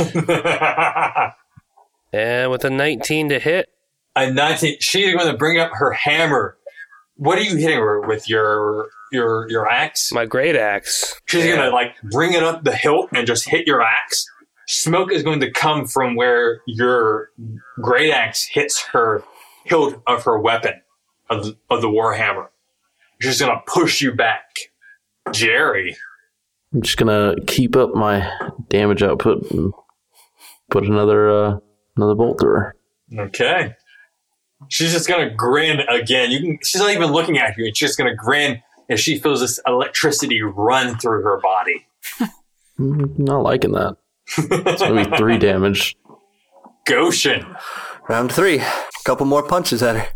bitch. And with a nineteen to hit. A nineteen. She's going to bring up her hammer. What are you hitting her with? Your your your axe? My great axe. She's yeah. going to like bring it up the hilt and just hit your axe. Smoke is going to come from where your great axe hits her hilt of her weapon, of the, of the warhammer. She's going to push you back. Jerry. I'm just going to keep up my damage output and put another uh, another bolt through her. Okay. She's just going to grin again. You can. She's not even looking at you. She's just going to grin as she feels this electricity run through her body. Not liking that. It's going to be three damage. Goshen. Round three. Couple more punches at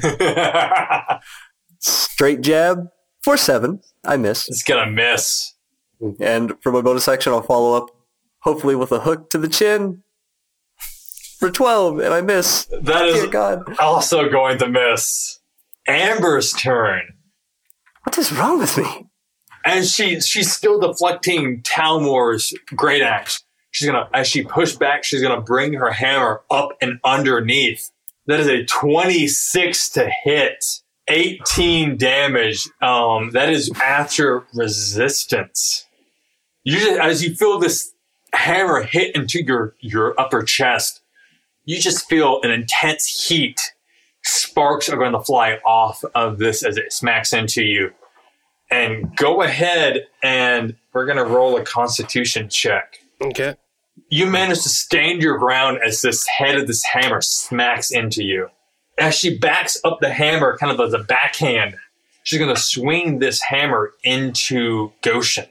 her. Straight jab for seven. I miss. It's going to miss. And for my bonus action, I'll follow up, hopefully with a hook to the chin for twelve, and I miss. That is Dear God. Also going to miss. Amber's turn. What is wrong with me? And she she's still deflecting Talmor's great axe. She's gonna, as she pushed back, she's gonna bring her hammer up and underneath. That is a twenty-six to hit, eighteen damage. Um, that is after resistance. You just, as you feel this hammer hit into your your upper chest, you just feel an intense heat. Sparks are going to fly off of this as it smacks into you. And go ahead and we're going to roll a constitution check. Okay. You manage to stand your ground as this head of this hammer smacks into you. As she backs up the hammer, kind of as a backhand, she's going to swing this hammer into Goshen.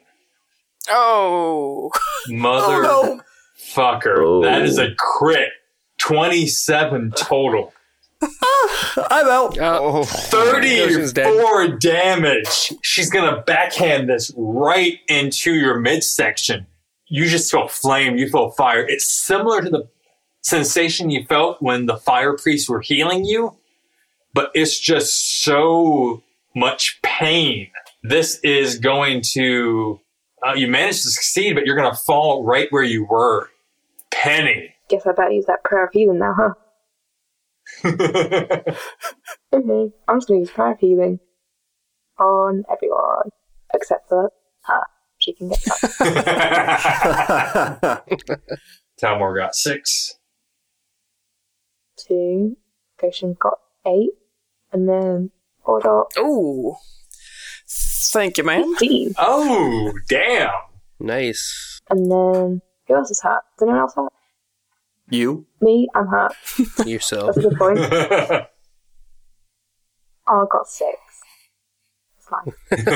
Oh. Mother oh, no. fucker. Oh. That is a crit. twenty-seven total. I'm out. Oh, thirty-four damage. She's going to backhand this right into your midsection. You just feel flame. You feel fire. It's similar to the sensation you felt when the fire priests were healing you, but it's just so much pain. This is going to... Uh, you managed to succeed, but you're going to fall right where you were. Penny. Guess I better use that prayer of healing now, huh? Okay, I'm just going to use prayer of healing on everyone except for her. She can get that. Talmor got six. Two. Goshen got eight. And then Ordok. Ooh. Thank you, man. fifteen. Oh, damn. Nice. And then, who else is hurt? Is anyone else hurt? You? Me, I'm hurt. Yourself. That's a good point. Oh, I got six. It's fine.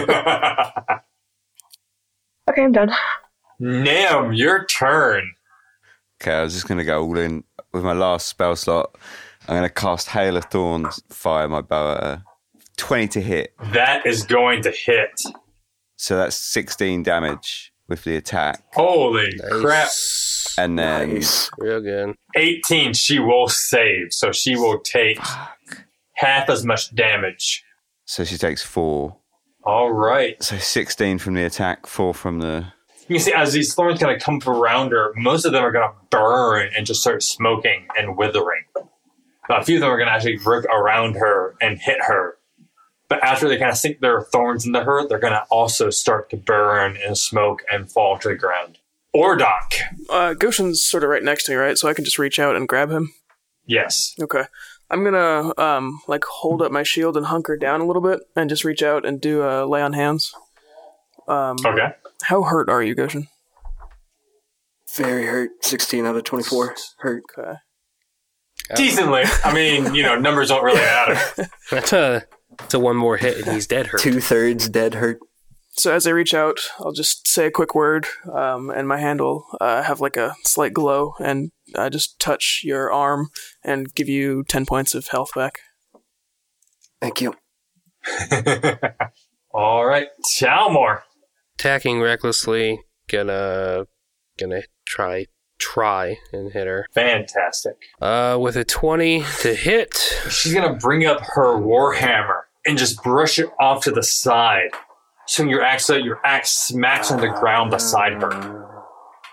Okay, I'm done. Nam, your turn. Okay, I was just going to go all in with my last spell slot. I'm going to cast Hail of Thorns, fire my bow at her. twenty to hit. That is going to hit. So that's sixteen damage with the attack. Holy Nice. crap. And then Nice. Real good. eighteen, she will save. So she will take Fuck. half as much damage. So she takes four. All right. So sixteen from the attack, four from the... You can see as these thorns kind of come around her, most of them are going to burn and just start smoking and withering. A few of them are going to actually rip around her and hit her. But after they kind of sink their thorns into her, they're going to also start to burn and smoke and fall to the ground. Ordok. Uh, Goshen's sort of right next to me, right? So I can just reach out and grab him? Yes. Okay. I'm gonna, um, like, hold up my shield and hunker down a little bit and just reach out and do a lay on hands. Um, okay. How hurt are you, Goshen? Very hurt. sixteen out of twenty-four. Hurt. Okay. Decently. I mean, you know, numbers don't really matter. That's a, that's a one more hit and he's dead hurt. Two-thirds dead hurt. So as I reach out, I'll just say a quick word, um, and my hand will uh, have like a slight glow, and I just touch your arm and give you ten points of health back. Thank you. All right, Chalmor. Attacking recklessly, gonna gonna try try and hit her. Fantastic. Uh, with a twenty to hit. She's gonna bring up her warhammer and just brush it off to the side. Swing your axe out, your axe smacks on the ground beside her.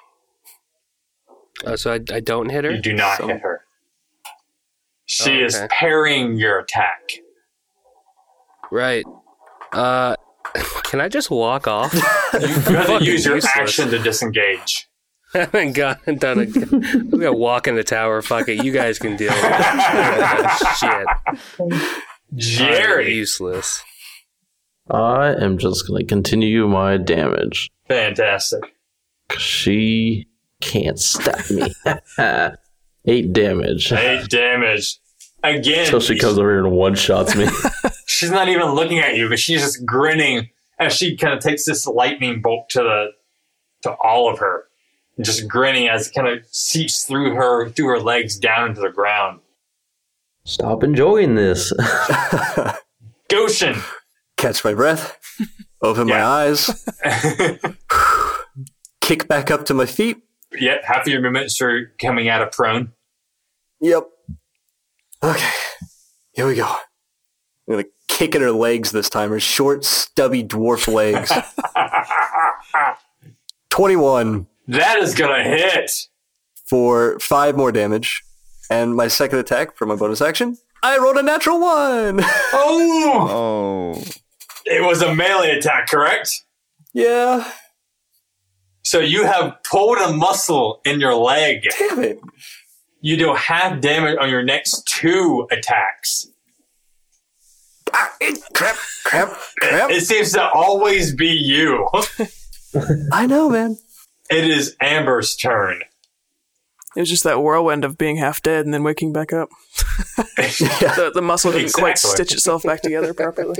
Uh, so I, I don't hit her? You do not so... hit her. She oh, okay. is parrying your attack. Right. Uh, can I just walk off? You have to use your useless. action to disengage. I haven't gotten done a... I'm gonna walk in the tower. Fuck it. You guys can deal with that shit. Jerry. I'm useless. I am just going to continue my damage. Fantastic. She can't stop me. Eight damage. Eight damage. Again. Until she comes over here and one-shots me. She's not even looking at you, but she's just grinning as she kind of takes this lightning bolt to the to all of her. And just grinning as it kind of seeps through her, through her legs down into the ground. Stop enjoying this. Goshen. Catch my breath, open yeah. my eyes, kick back up to my feet. Yeah, half of your movements are coming out of prone. Yep. Okay, here we go. I'm going to kick at her legs this time, her short, stubby dwarf legs. twenty-one. That is going to hit. For five more damage. And my second attack for my bonus action, I rolled a natural one. Oh! Oh. It was a melee attack, correct? Yeah. So you have pulled a muscle in your leg. Damn it. You do half damage on your next two attacks. Ah, crap, crap, crap. It seems to always be you. I know, man. It is Amber's turn. It was just that whirlwind of being half dead and then waking back up. the, the muscle didn't exactly. quite stitch itself back together properly.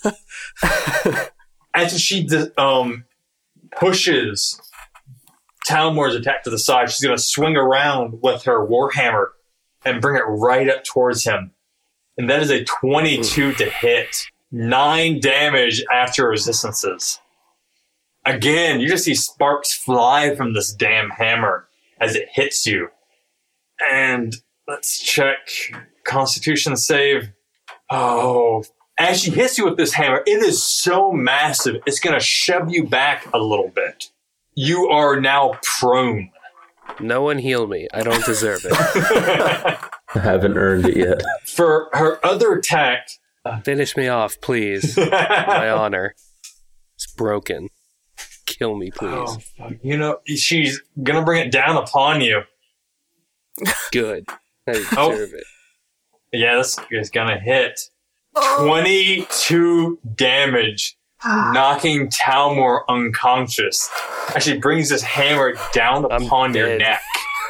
After she um, pushes Talmor's attack to the side, she's going to swing around with her warhammer and bring it right up towards him. And that is a twenty-two to hit. Nine damage after resistances. Again, you just see sparks fly from this damn hammer as it hits you. And let's check Constitution save. Oh, as she hits you with this hammer, it is so massive, it's going to shove you back a little bit. You are now prone. No one heal me. I don't deserve it. I haven't earned it yet. For her other attack... Finish me off, please. My honor. It's broken. Kill me, please. Oh, you know, she's going to bring it down upon you. Good. I deserve oh. it. Yeah, this is going to hit. twenty-two damage, knocking Talmor unconscious. Actually brings this hammer down upon your neck.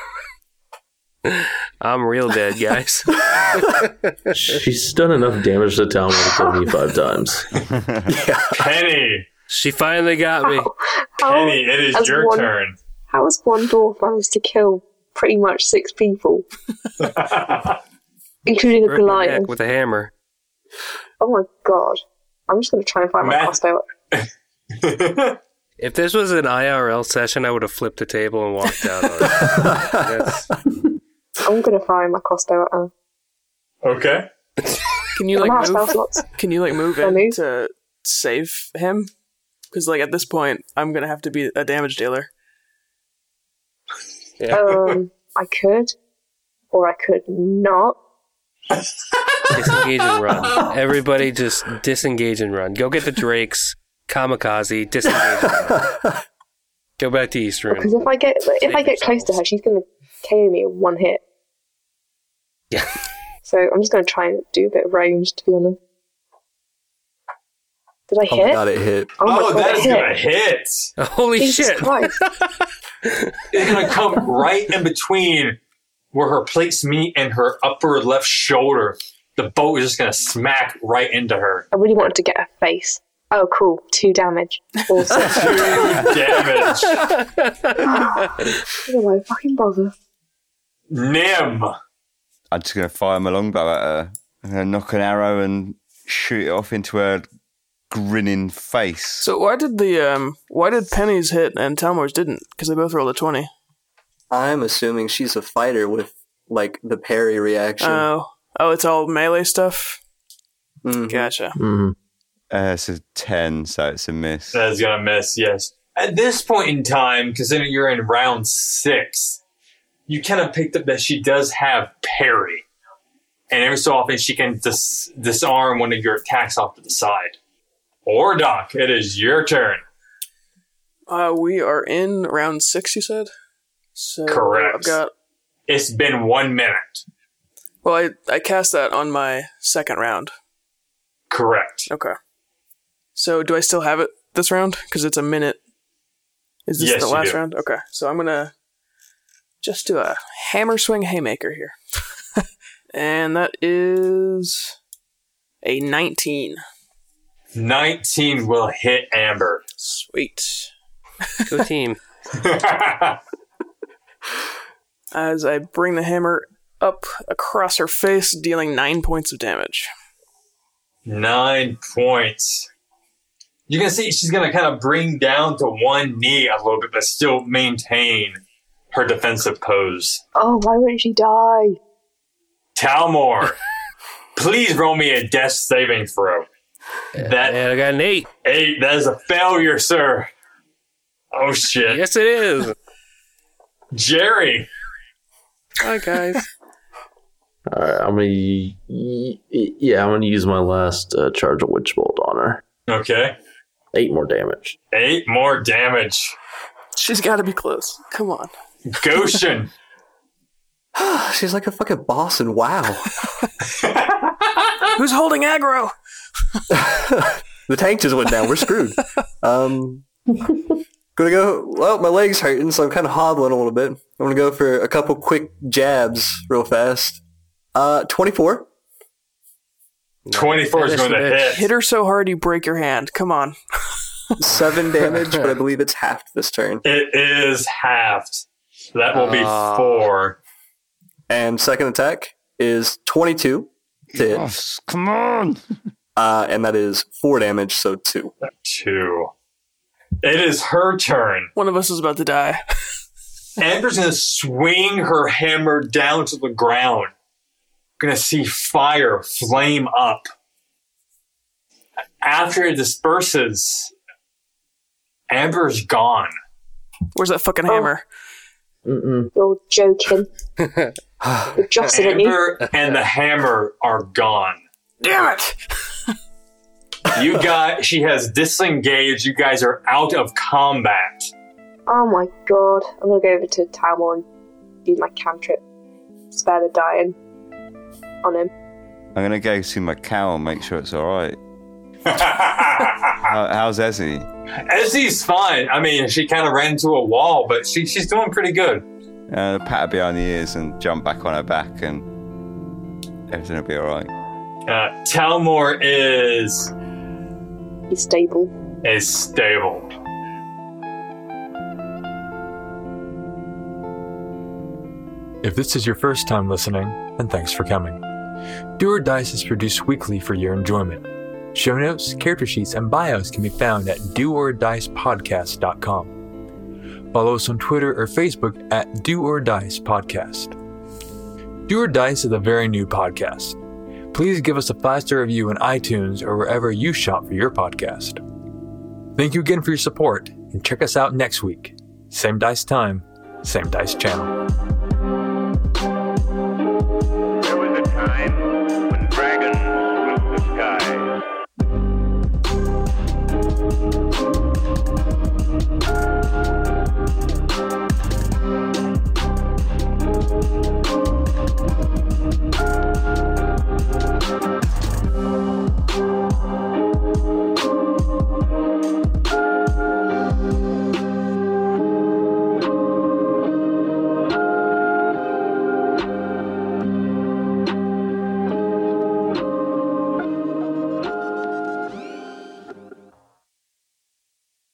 I'm real dead, guys. She's done enough damage to Talmor to kill me five times. Yeah. Penny. She finally got me. How, Penny, it is your one, turn. How has one dwarf managed to kill pretty much six people? Including a Goliath. With a hammer. Oh my god. I'm just going to try and find my crossbow. If this was an I R L session, I would have flipped the table and walked out on it. I'm going to find my crossbow at her. Okay. Can you like move? Can you like move in move? to save him? Because like at this point, I'm going to have to be a damage dealer. Yeah. Um, I could, or I could not. Disengage and run. Everybody just disengage and run. Go get the drakes. Kamikaze. Disengage and run. Go back to East Room. Because if I get if I get close to her, she's going to K O me in one hit. Yeah. So I'm just going to try and do a bit of range, to be honest. Did I Oh hit? my god, it hit. Oh, my Oh, God, that it is hit. gonna hit. Holy Jesus shit. Christ. It's gonna come right in between where her plates meet and her upper left shoulder. The bolt is just gonna smack right into her. I really wanted to get her face. Oh, cool. Two damage. Awesome. Two damage. Why do I fucking bother? Nim. I'm just going to fire my longbow at her. I'm going to knock an arrow and shoot it off into her grinning face. So why did the um why did Penny's hit and Talmore's didn't? Because they both rolled a twenty. I'm assuming she's a fighter with, like, the parry reaction. Oh, oh, it's all melee stuff. Mhm. Gotcha. Mm-hmm. Uh, it's a ten, so it's a miss. That's gonna miss, yes. At this point in time, considering you're in round six, you kind of picked up that she does have parry. And every so often she can dis- disarm one of your attacks off to the side. Or Doc, it is your turn. Uh, we are in round six, you said? So Correct. I've got. It's been one minute. Well, I I cast that on my second round. Correct. Okay. So do I still have it this round? Because it's a minute. Is this Yes, the you last do. round? Okay. So I'm gonna just do a hammer swing haymaker here, and that is a nineteen. nineteen will hit Amber. Sweet. Go team. As I bring the hammer up across her face, dealing nine points of damage. Nine points. You can see she's going to kind of bring down to one knee a little bit, but still maintain her defensive pose. Oh, why wouldn't she die? Talmor, please roll me a death saving throw. That And I got an eight. eight, that is a failure, sir. Oh, shit. Yes, it is. Jerry. Hi, guys. All right, I'm gonna y- y- yeah, I'm gonna use my last uh, charge of witch bolt on her. Okay. Eight more damage. Eight more damage. She's got to be close. Come on. Goshen. She's like a fucking boss in WoW. Who's holding aggro? The tank just went down. We're screwed. Um, gonna go. Well, my leg's hurting, so I'm kind of hobbling a little bit. I'm gonna go for a couple quick jabs, real fast. Uh, twenty-four. twenty-four is Finish going to the bitch. hit. Hit her so hard you break your hand. Come on. Seven damage, but I believe it's halved this turn. It is halved. So that will be Ah. four. And second attack is twenty-two to hit, Oh, s- come on. uh, and that is four damage, so two. Two. It is her turn. One of us is about to die. Amber's going to swing her hammer down to the ground. Going to see fire flame up. After it disperses, Amber's gone. Where's that fucking Oh. hammer? Mm-mm. You're joking. You're jossing at me. Amber and the hammer are gone. Damn it! You guys, she has disengaged. You guys are out of combat. Oh my god. I'm gonna go over to Talmor and use my cantrip. Spare the dying on him. I'm going to go see my cow and make sure it's all right. How, how's Ezzy? Essie's fine. I mean, she kind of ran into a wall, but she, she's doing pretty good. Uh, pat her behind the ears and jump back on her back, and everything will be all right. Uh, Talmor is He's stable. is stable. If this is your first time listening, then thanks for coming. Do or Dice is produced weekly for your enjoyment. Show notes, character sheets, and bios can be found at do or dice podcast dot com. Follow us on Twitter or Facebook at Do or Dice Podcast. Do or Dice is a very new podcast. Please give us a five-star review on iTunes or wherever you shop for your podcast. Thank you again for your support, and check us out next week. Same dice time, same dice channel.